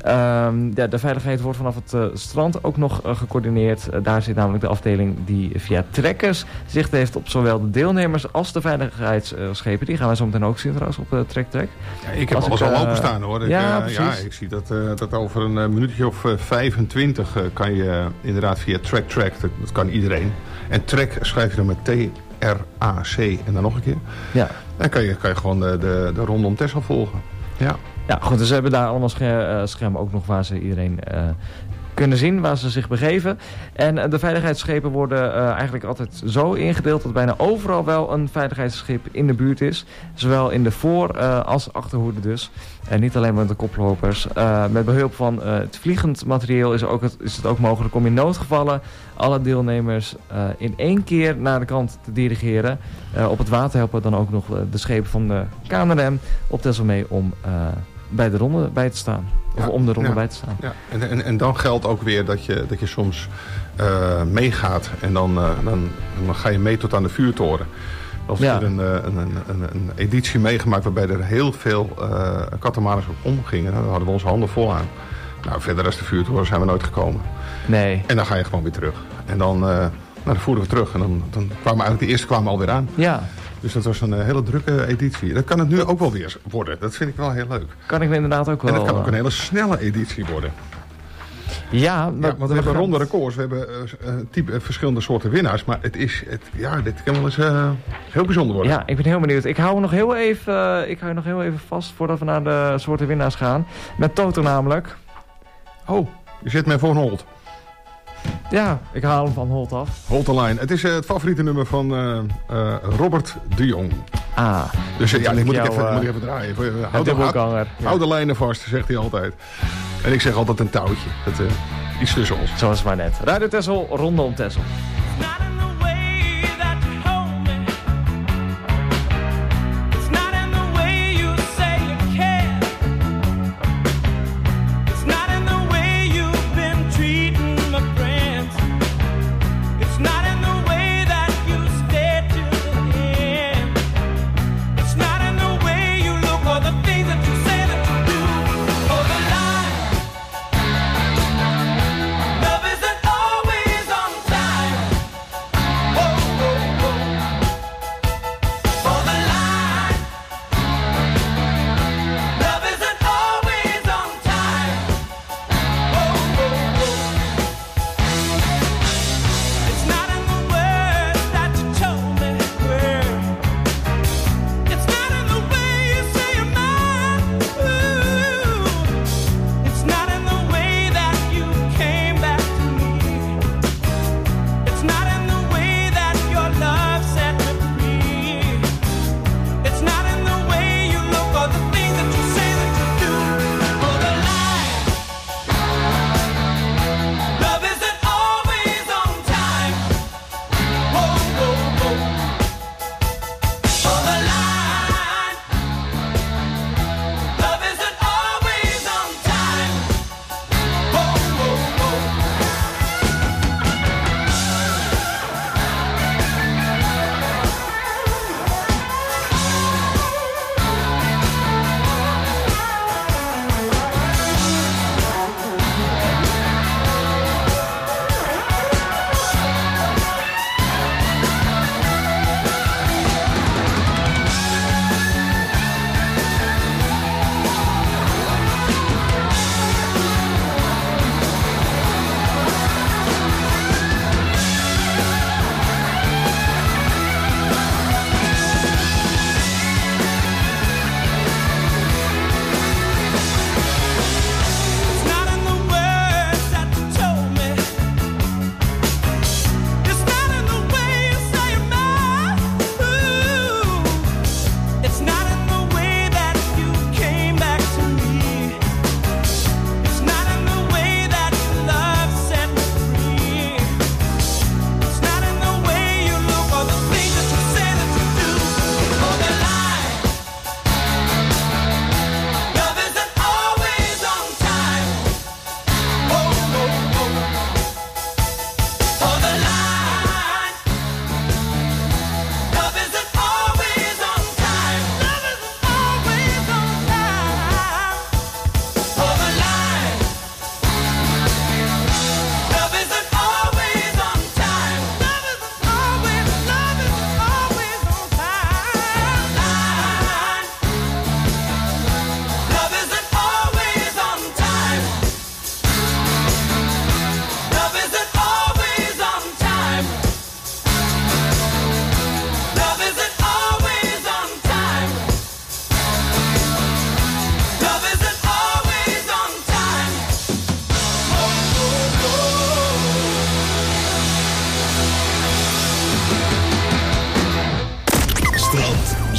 Um, ja, de veiligheid wordt vanaf het uh, strand ook nog uh, gecoördineerd. Uh, daar zit namelijk de afdeling die via trekkers zicht heeft op zowel de deelnemers als de veiligheidsschepen. Uh, die gaan wij zo meteen ook zien trouwens op uh, Trek Trek. Ja, ik heb als alles ik, uh, al openstaan hoor. Ik, ja, uh, ja, ik zie dat, uh, dat over een uh, minuutje of uh, vijfentwintig uh, kan je uh, inderdaad via Trek Trek, dat, dat kan iedereen. En Trek schrijf je dan met T R A C en dan nog een keer. Ja. Dan kan je, kan je gewoon de, de, de ronde om Texel volgen. Ja. Ja, goed, dus ze hebben daar allemaal scher- uh, schermen ook nog waar ze iedereen uh, kunnen zien, waar ze zich begeven. En uh, de veiligheidsschepen worden uh, eigenlijk altijd zo ingedeeld dat bijna overal wel een veiligheidsschip in de buurt is. Zowel in de voor- uh, als achterhoede dus. En niet alleen met de koplopers. Uh, met behulp van uh, het vliegend materieel is, ook het, is het ook mogelijk om in noodgevallen alle deelnemers uh, in één keer naar de kant te dirigeren. Uh, op het water helpen dan ook nog uh, de schepen van de K N R M op Texel mee om uh, bij de ronde bij te staan. Of ja, om de ronde ja, bij te staan. Ja. En, en, en dan geldt ook weer dat je, dat je soms uh, meegaat en dan, uh, dan, dan ga je mee tot aan de vuurtoren. Of ja. er een, een, een, een, een editie meegemaakt waarbij er heel veel uh, katamarans op omgingen. Nou, daar hadden we onze handen vol aan. Nou, verder als de vuurtoren zijn we nooit gekomen. Nee. En dan ga je gewoon weer terug. En dan, uh, nou, dan voeren we terug. En dan, dan kwamen eigenlijk de eerste kwamen alweer aan. Ja. Dus dat was een uh, hele drukke editie. Dat kan het nu ook wel weer worden. Dat vind ik wel heel leuk. Kan ik me inderdaad ook wel. En dat kan ook een hele snelle editie worden. Ja, maar, ja, want we hebben ronde records. We hebben uh, type, uh, verschillende soorten winnaars. Maar het is, het, ja, dit kan wel eens uh, heel bijzonder worden. Ja, ik ben heel benieuwd. Ik hou me nog heel even, uh, ik hou nog heel even vast voordat we naar de soorten winnaars gaan. Met Toto namelijk. Oh, je zit mij voor een Holt. Ja, ik haal hem van Holt af. Holt Line. Het is uh, het favoriete nummer van uh, uh, Robert de Jong. Ah. Dus uh, ja, die moet, jou, ik even, uh, moet ik even draaien. Uh, houd, de, houd, ja. houd de lijnen vast, zegt hij altijd. En ik zeg altijd een touwtje. Dat, uh, iets tussen ons. Zoals maar net. Radio Texel, rondom Texel. Love isn't always on time.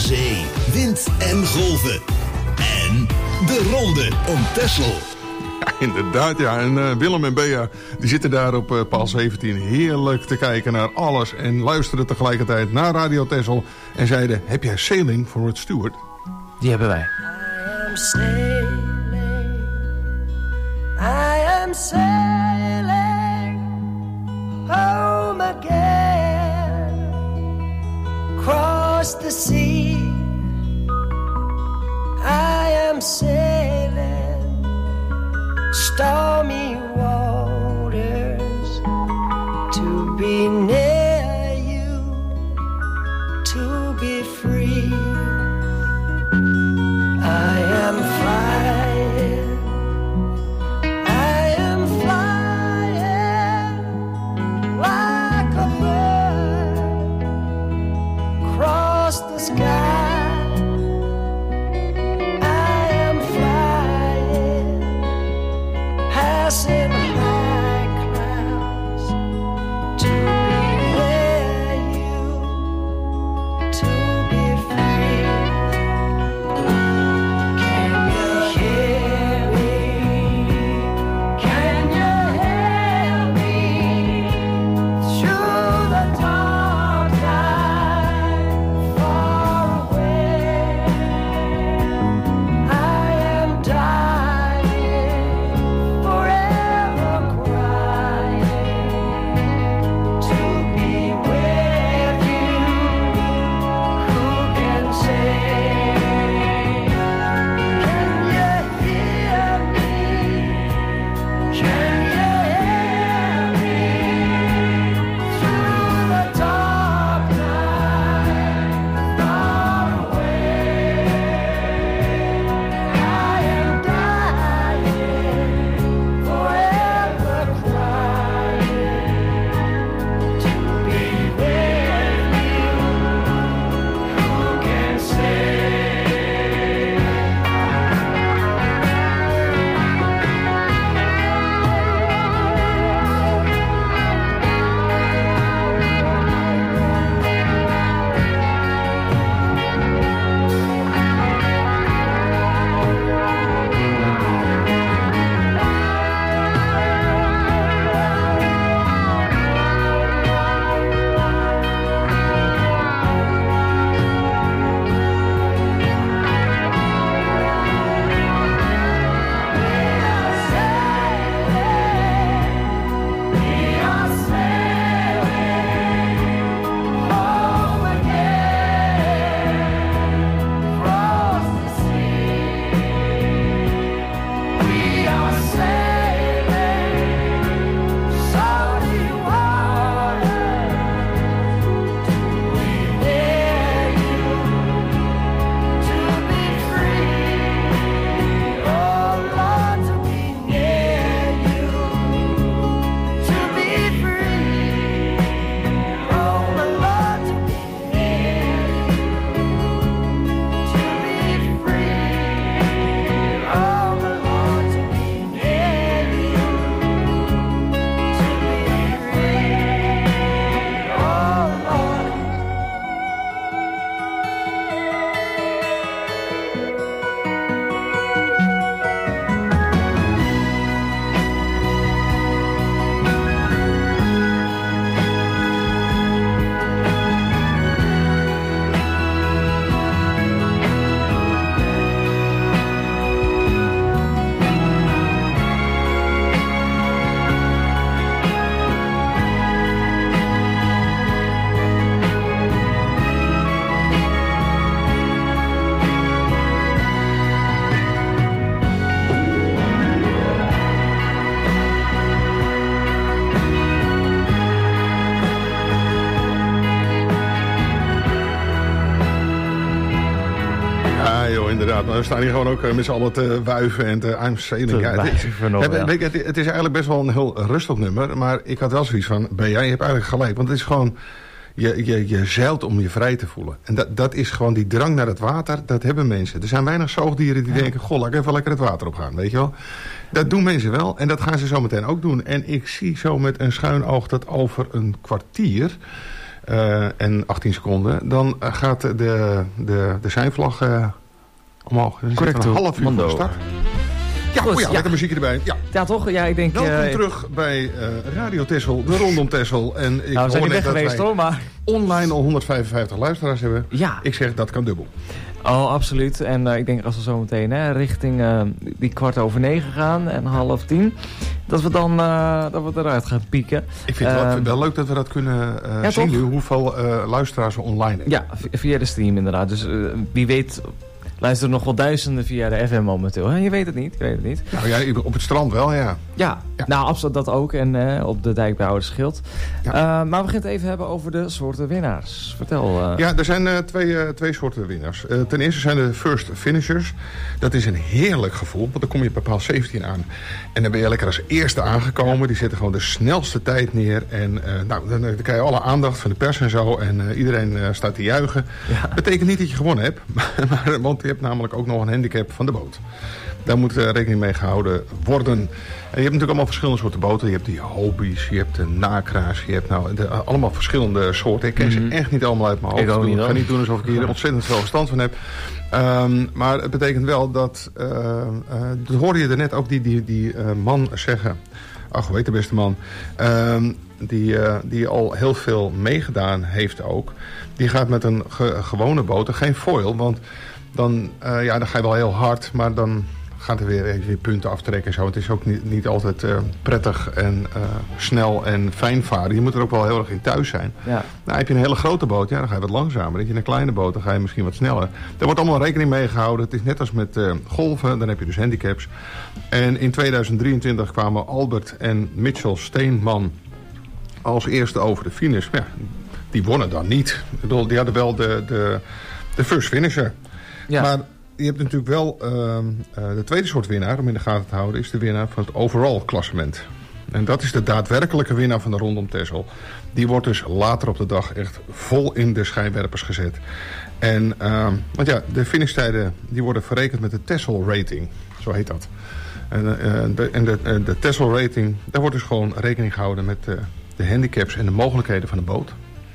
zee, wind en golven. En de ronde om Texel. Ja, inderdaad, ja. En uh, Willem en Bea die zitten daar op uh, paal zeventien heerlijk te kijken naar alles. En luisteren tegelijkertijd naar Radio Texel. En zeiden, heb jij Sailing voor Rod Stewart? Die hebben wij. I am sailing, I am sailing home again, across the sea. I am sailing stormy waters to be near you, to be free. I am flying, I am flying like a bird across the sky. I am flying, passing high clouds to be near you, to be free. inderdaad. Maar we staan hier gewoon ook uh, met z'n allen te wuiven en te I'm sailing. Ja, het, nog, het, ja. het, het, het is eigenlijk best wel een heel rustig nummer. Maar ik had wel zoiets van, ben jij, je hebt eigenlijk gelijk. Want het is gewoon, je, je, je zeilt om je vrij te voelen. En dat, dat is gewoon die drang naar het water, dat hebben mensen. Er zijn weinig zoogdieren die ja. denken, goh, laat ik even lekker het water op gaan, weet je wel. Dat doen mensen wel en dat gaan ze zo meteen ook doen. En ik zie zo met een schuin oog dat over een kwartier uh, en achttien seconden, dan uh, gaat de, de, de seinvlag uh, omhoog. Dan correct, een half uur voor de start. Ja, Goed, oh ja, ja. lekker muziekje erbij. Ja, ja toch? Ja, ik denk... Welkom uh, terug bij uh, Radio Texel, de Rondom Texel. En ik nou, we zijn hoor niet net weg dat geweest wij hoor, maar... online al honderdvijfenvijftig luisteraars hebben. Ja. Ik zeg, dat kan dubbel. Oh, absoluut. En uh, ik denk als we zo meteen hè, richting uh, die kwart over negen gaan en half tien... dat we dan uh, dat we eruit gaan pieken. Ik vind het uh, wel, wel leuk dat we dat kunnen uh, ja, zien toch? nu, hoeveel uh, luisteraars we online hebben. Ja, via de stream inderdaad. Dus uh, wie weet... luisteren nog wel duizenden via de F M momenteel. Je weet het niet, je weet het niet. Nou ja, op het strand wel, ja. Ja, ja. Nou absoluut dat ook. En uh, op de dijk bij Ouderschild. Ja. Uh, maar we gaan het even hebben over de soorten winnaars. Vertel. Uh... Ja, er zijn uh, twee, uh, twee soorten winnaars. Uh, ten eerste zijn de first finishers. Dat is een heerlijk gevoel, want dan kom je op paal zeventien aan. En dan ben je lekker als eerste aangekomen. Ja. Die zetten gewoon de snelste tijd neer. En uh, nou, dan, dan krijg je alle aandacht van de pers en zo. En uh, iedereen uh, staat te juichen. Ja. Betekent niet dat je gewonnen hebt. maar, want je hebt namelijk ook nog een handicap van de boot. Daar moet uh, rekening mee gehouden worden. En je hebt natuurlijk allemaal verschillende soorten boten. Je hebt die hobby's, je hebt de nakra's, je hebt nou de, allemaal verschillende soorten. Ik ken mm-hmm. ze echt niet allemaal uit mijn hoofd. Ik, ook niet, ik ga niet doen alsof ik hier ontzettend veel verstand van heb. Um, maar het betekent wel dat, uh, uh, dat hoorde je er net ook die, die, die uh, man zeggen. Ach, hoe heet de beste man? Um, die, uh, die al heel veel meegedaan heeft ook. Die gaat met een ge- gewone boot, geen foil, want dan, uh, ja, dan ga je wel heel hard, maar dan gaat er weer even punten aftrekken en zo. Het is ook niet, niet altijd uh, prettig en uh, snel en fijn varen. Je moet er ook wel heel erg in thuis zijn. Ja. Nou, heb je een hele grote boot, ja, dan ga je wat langzamer. Heb je een kleine boot, dan ga je misschien wat sneller. Daar wordt allemaal rekening mee gehouden. Het is net als met uh, golven, dan heb je dus handicaps. En in tweeduizend drieëntwintig kwamen Albert en Mitchell Steenman als eerste over de finish. Ja, die wonnen dan niet. Ik bedoel, die hadden wel de, de, de first finisher. Ja. Maar je hebt natuurlijk wel uh, uh, de tweede soort winnaar om in de gaten te houden, is de winnaar van het overall klassement. En dat is de daadwerkelijke winnaar van de Rondom Texel. Die wordt dus later op de dag echt vol in de schijnwerpers gezet. En uh, want ja, de finishtijden die worden verrekend met de Texel rating. Zo heet dat. En, uh, de, en de, uh, de Texel rating, daar wordt dus gewoon rekening gehouden met uh, de handicaps en de mogelijkheden van de boot.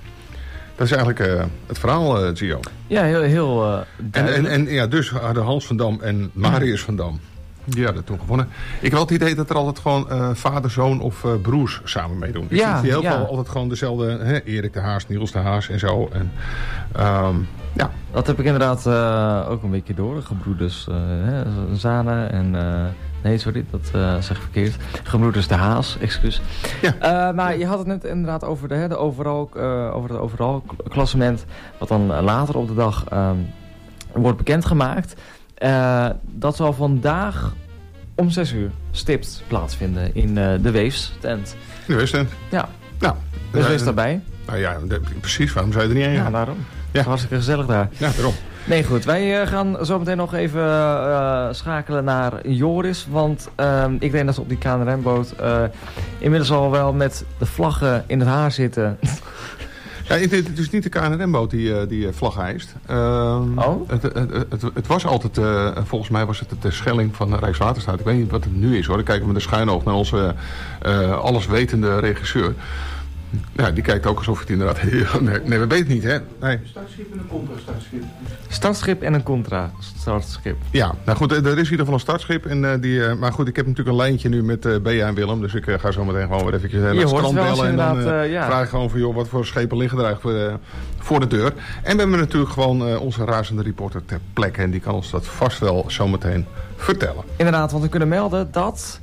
Dat is eigenlijk uh, het verhaal, uh, Gio. Ja, heel, heel uh, en, en, en ja, dus hadden Hans van Dam en Marius van Dam, die hadden toen gewonnen. Ik heb wel het idee dat er altijd gewoon uh, vader, zoon of uh, broers samen meedoen. Ik ja, zie heel ja. veel altijd gewoon dezelfde, hè, Erik de Haas, Niels de Haas en zo. En, um, ja. Dat heb ik inderdaad uh, ook een beetje door. De gebroeders uh, hè, Zane en... Uh, Nee, sorry, dat uh, zeg ik verkeerd. Gebroeders de Haas, excuus. Ja. Uh, maar je had het net inderdaad over, de, hè, de overal, uh, over het overal klassement, wat dan uh, later op de dag uh, wordt bekendgemaakt. Uh, dat zal vandaag om zes uur stipt plaatsvinden in uh, de Weefs tent. In de Weefs tent? Ja. Nou, dus wees daarbij. Nou ja, de, precies. Waarom zou je er niet heen gaan? Ja, daarom. Ja. Hartstikke gezellig daar. Ja, daarom. Nee, goed. Wij uh, gaan zo meteen nog even uh, schakelen naar Joris. Want uh, ik denk dat ze op die K N R M-boot uh, inmiddels al wel met de vlaggen in het haar zitten. Ja, het, het is niet de K N R M-boot die, uh, die vlag hijst. Uh, oh? Het, het, het, het was altijd, uh, volgens mij was het de Schelling van Rijkswaterstaat. Ik weet niet wat het nu is hoor. Dan kijken we met een schuin oog naar onze uh, alleswetende regisseur. Ja, die kijkt ook alsof het inderdaad heel... Nee, nee, we weten het niet, hè? Nee. Startschip en een contra-startschip. Startschip en een contra-startschip. Ja, nou goed, er is in ieder geval een startschip. En, uh, die, uh, maar goed, ik heb natuurlijk een lijntje nu met uh, Bea en Willem. Dus ik uh, ga zo meteen gewoon weer eventjes uh, naar het strand bellen. En dan uh, uh, ja. vraag ik gewoon van, joh, wat voor schepen liggen er eigenlijk voor, uh, voor de deur. En we hebben natuurlijk gewoon uh, onze razende reporter ter plekke. En die kan ons dat vast wel zo meteen vertellen. Inderdaad, want we kunnen melden dat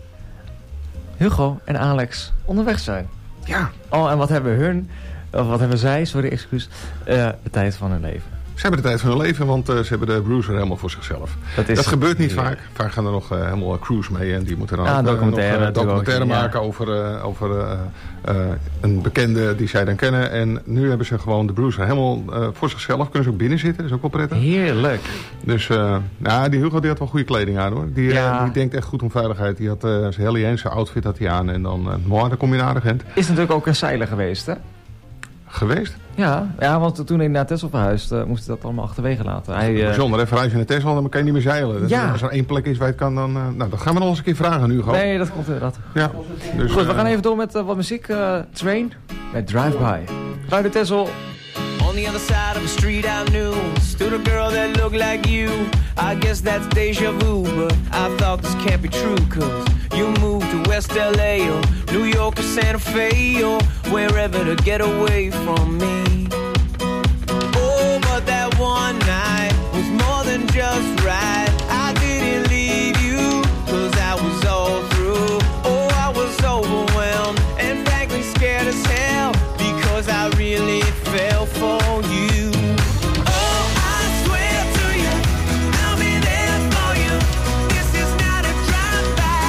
Hugo en Alex onderweg zijn. Ja. Oh, en wat hebben hun, of wat hebben zij, sorry, excuus, uh, de tijd van hun leven. Ze hebben de tijd van hun leven, want uh, ze hebben de Bruiser helemaal voor zichzelf. Dat, is, dat gebeurt niet ja. vaak. Vaak gaan er nog uh, helemaal uh, crews mee en die moeten dan ah, ook, documentaire, nog, uh, documentaire ook, maken ja. over, uh, over uh, uh, een bekende die zij dan kennen. En nu hebben ze gewoon de Bruiser helemaal uh, voor zichzelf. Kunnen ze ook binnen zitten, dat is ook wel prettig. Heerlijk. Dus uh, nou, die Hugo die had wel goede kleding aan hoor. Die, ja. uh, die denkt echt goed om veiligheid. Die had uh, zijn hele Jense outfit had hij aan en dan, uh, mooi, dan kom je naar de Gent. Is natuurlijk ook een zeiler geweest hè? Geweest? Ja, ja, want toen hij naar Texel verhuisde, uh, moest hij dat allemaal achterwege laten. Hij, uh... Bijzonder, hè? Verhuis je naar Texel, dan kan je niet meer zeilen. Dus ja. Als er één plek is waar je het kan, dan... Uh, nou, dat gaan we nog eens een keer vragen nu gewoon. Nee, dat komt inderdaad. Ja. Dus, Goed, we uh... gaan even door met uh, wat muziek. Uh, Train. met Drive-By. Radio Texel. On the other side of the street I knew stood a girl that looked like you. I guess that's deja vu, but I thought this can't be true, cause you moved to West L A or New York or Santa Fe or wherever to get away from me. Oh, but that one night was more than just right. I didn't leave you, cause I was all through. Oh, I was overwhelmed and frankly scared as hell, because I really fell for you. Oh, I swear to you, I'll be there for you. This is not a drive-by.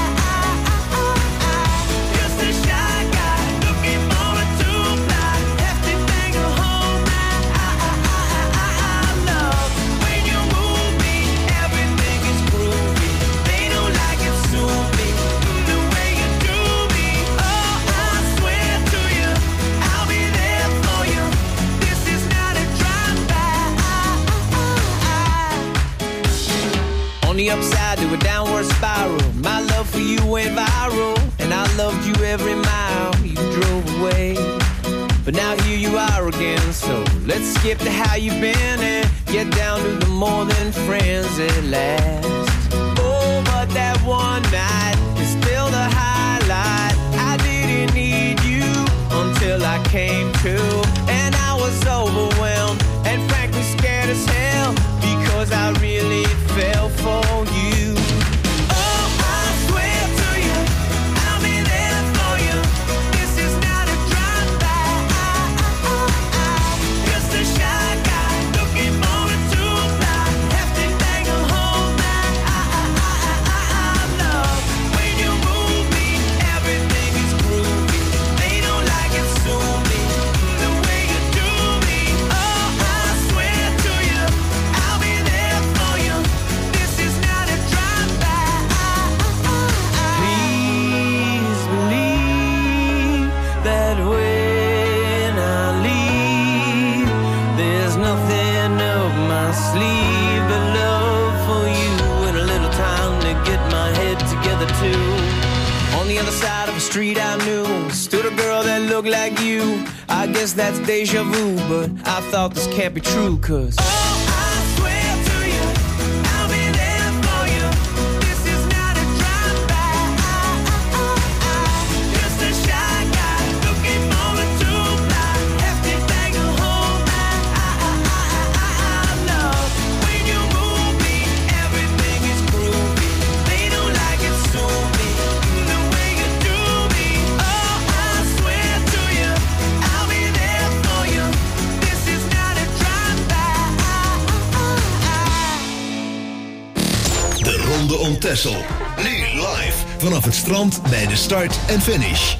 Just a shy guy looking for a two-fly. Hefty thing to hold my love. When you move me, everything is groovy. They don't like it, sue me the way you do me. Oh, I swear to you, I'll be there for you. This is not a drive-by. On the upside to a downward spiral, my love for you went viral, and I loved you every mile you drove away. But now here you are again, so let's skip to how you've been and get down to the more than friends at last. Oh, but that one night is still the highlight. I didn't need you until I came to, and I was overwhelmed and frankly scared as hell, because I really fell for you. Oh, I swear to you, I'll be there for you. This is not a drive-by. Just a shy guy looking for a two-fly. Hefty thing to hold my love. When you move me, everything is groovy. They don't like it, sue me the way you do me. Oh, I swear to you, I'll be there for you. This is not a drive-by. Please believe that when I leave, there's nothing up my sleeve but love for you and a little time to get my head together too. On the other side of the street I knew stood a girl that looked like you. I guess that's deja vu, but I thought this can't be true, cause oh, I swear to you, I'll be there for you. This is not a drive-by. Just a shy guy looking for a two-fly. Hefty thing to hold my love. When you move me, everything is groovy. They don't like it, sue me the way you do me. Oh, I swear to you, I'll be there for you. This is not a drive-by. De Ronde om Texel. Nu live vanaf het strand bij de start en finish.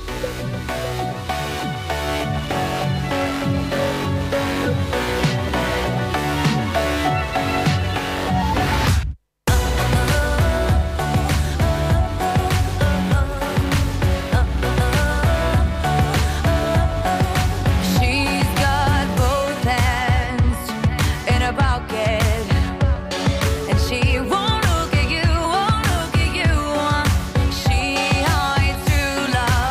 She's got both hands in her pocket, and she won't look at you, won't look at you. She hides true love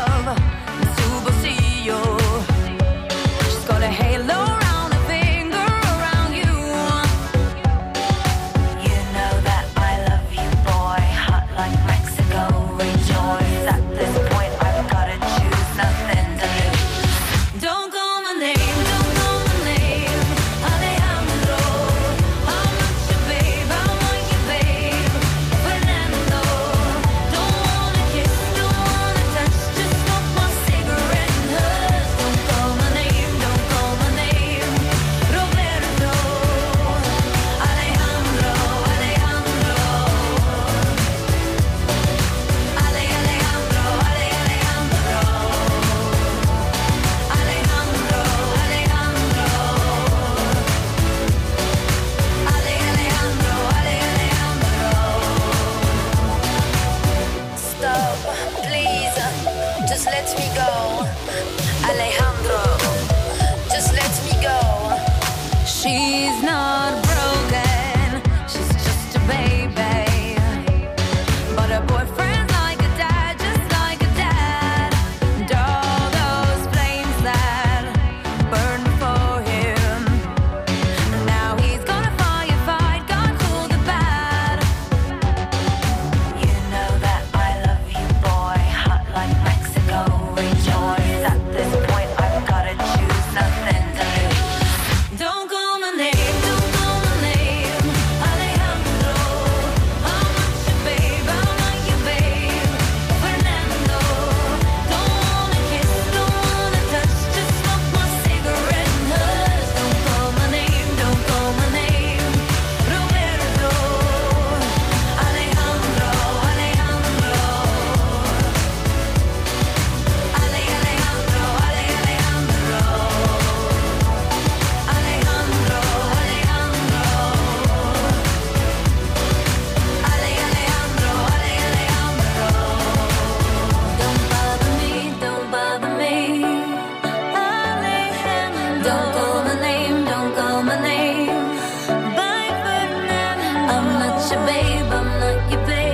your babe, I'm not your babe.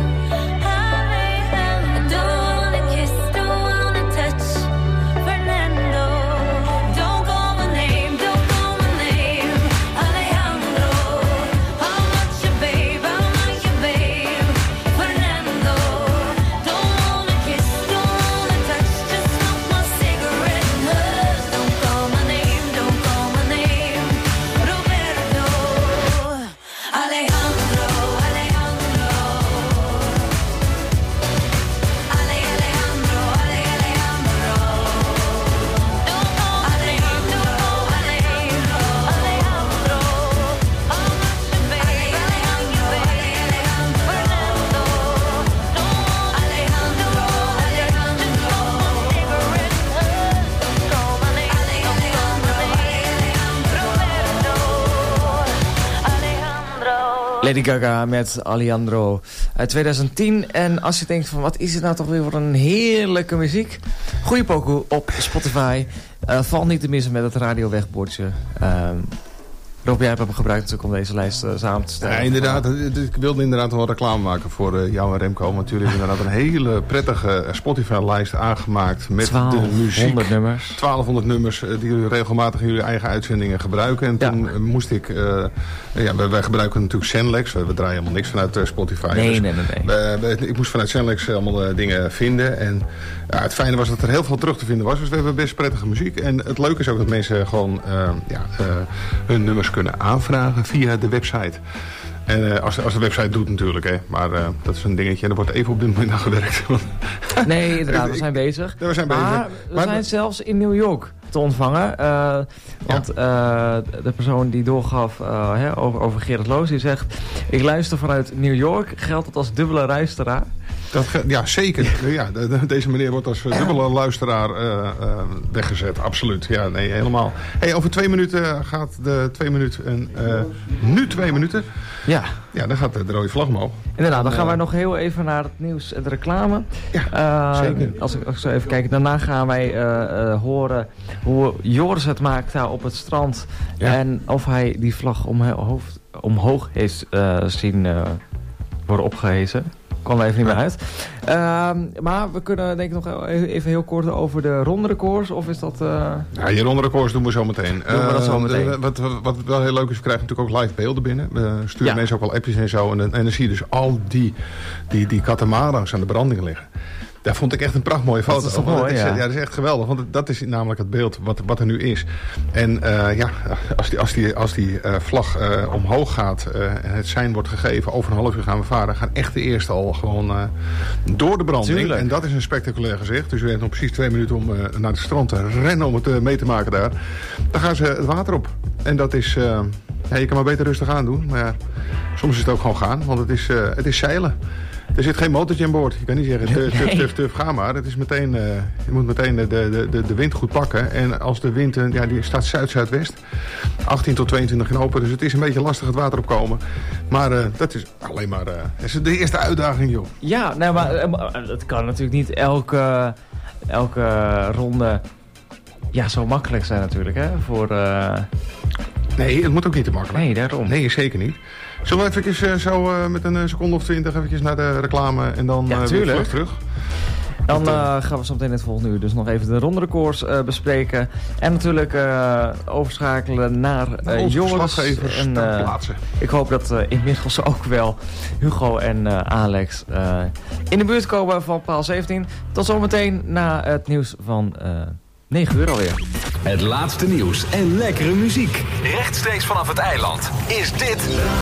I don't wanna kiss, don't wanna touch, Fernando. Don't call my name, don't call my name, Alejandro. I'm not your babe, I'm not your babe, Fernando. Don't wanna kiss, don't wanna touch, just smoke my cigarette and hush. Don't call my name, don't call my name, Roberto. Alejandro, Alejandro. Ale, Alejandro, Ale, Alejandro. Don't call my name, don't call my name, Alejandro. I'm not your babe, Alejandro, Alejandro. Fernando. Don't Alejandro, Alejandro. Cigarette and hush. Don't call my name, Alejandro, Alejandro. Roberto. Alejandro. Lady Gaga met Alejandro uit tweeduizend tien. En als je denkt van wat is het nou toch weer voor een heerlijke muziek. Goeie pokoe op Spotify. Uh, val niet te missen met het radiowegbordje. Um, Rob, jij hebt hem gebruikt natuurlijk om deze lijst uh, samen te stellen. Ja, inderdaad. Ik wilde inderdaad wel reclame maken voor uh, jou en Remco. Want jullie hebben inderdaad een hele prettige Spotify-lijst aangemaakt. Met de muziek. twaalfhonderd nummers. twaalfhonderd nummers uh, die jullie regelmatig in jullie eigen uitzendingen gebruiken. En toen ja. uh, moest ik... Uh, ja, wij, wij gebruiken natuurlijk Zenlex. We, we draaien helemaal niks vanuit uh, Spotify. Nee, dus, nee, nee. nee. Uh, we, ik moest vanuit Zenlex allemaal uh, dingen vinden. En ja, het fijne was dat er heel veel terug te vinden was. Dus we hebben best prettige muziek. En het leuke is ook dat mensen gewoon uh, ja, uh, hun nummers kunnen aanvragen via de website. En uh, als, als de website doet natuurlijk, hè. Maar uh, dat is een dingetje en er wordt even op dit moment aan gewerkt. Nee, inderdaad, we zijn bezig. Ja, we zijn maar bezig. we maar zijn zelfs in New York te ontvangen. Uh, want ja. uh, de persoon die doorgaf uh, hè, over, over Gerard Loos, die zegt... Ik luister vanuit New York. Geldt dat als dubbele luisteraar? Dat, ja, zeker. Ja, de, de, deze meneer wordt als dubbele luisteraar uh, uh, weggezet. Absoluut. Ja, nee, helemaal. Hey, over twee minuten gaat de twee minuten en uh, nu twee minuten. Ja. Ja, dan gaat de rode vlag omhoog. Inderdaad, dan gaan wij nog heel even naar het nieuws en de reclame. Ja, uh, zeker. Als ik, als ik zo even kijk, daarna gaan wij uh, uh, horen hoe Joris het maakt daar op het strand. Ja. En of hij die vlag omhoog, omhoog heeft uh, zien uh, worden opgehezen. Kwam er even niet meer uit. Uh, maar we kunnen denk ik nog even heel kort over de ronderekoers. Of is dat... Uh... Ja, je ronderekoers doen we zo meteen. Doen we dat zo meteen. Uh, wat, wat wel heel leuk is, we krijgen natuurlijk ook live beelden binnen. We sturen ja. mensen ook wel appjes en zo. En, en dan zie je dus al die, die, die katamarans aan de branding liggen. Daar vond ik echt een prachtmooie foto. Dat is toch mooi, dat is, ja. ja, dat is echt geweldig. Want dat is namelijk het beeld wat, wat er nu is. En uh, ja, als die, als die, als die uh, vlag uh, omhoog gaat uh, en het sein wordt gegeven, over een half uur gaan we varen, gaan echt de eerste al gewoon uh, door de branding. Tuurlijk. En dat is een spectaculair gezicht. Dus we hebben nog precies twee minuten om uh, naar het strand te rennen om het uh, mee te maken daar. Dan gaan ze het water op. En dat is... Uh, ja, je kan maar beter rustig aan doen. Maar ja, soms is het ook gewoon gaan. Want het is, uh, het is zeilen. Er zit geen motortje aan boord. Je kan niet zeggen, tuf, tuf, tuf, tuf, ga maar. Het is meteen, uh, je moet meteen de, de, de, de wind goed pakken. En als de wind, uh, ja, die staat zuid-zuidwest. achttien tot tweeëntwintig knopen. Dus het is een beetje lastig het water opkomen. Maar uh, dat is alleen maar, uh, dat is de eerste uitdaging, joh. Ja, nee, maar uh, het kan natuurlijk niet elke, elke ronde ja, zo makkelijk zijn natuurlijk, hè. Voor... Uh... Nee, het moet ook niet te makkelijk. Nee, daarom. Nee, zeker niet. Zullen we eventjes uh, zo uh, met een uh, seconde of twintig eventjes naar de reclame en dan ja, uh, weer vlug terug? Dan uh, gaan we zo meteen het volgende uur dus nog even de ronderekoers uh, bespreken. En natuurlijk uh, overschakelen naar uh, Joris. En uh, ik hoop dat uh, inmiddels ook wel Hugo en uh, Alex uh, in de buurt komen van paal zeventien. Tot zometeen na het nieuws van uh, negen uur alweer. Het laatste nieuws en lekkere muziek. Rechtstreeks vanaf het eiland is dit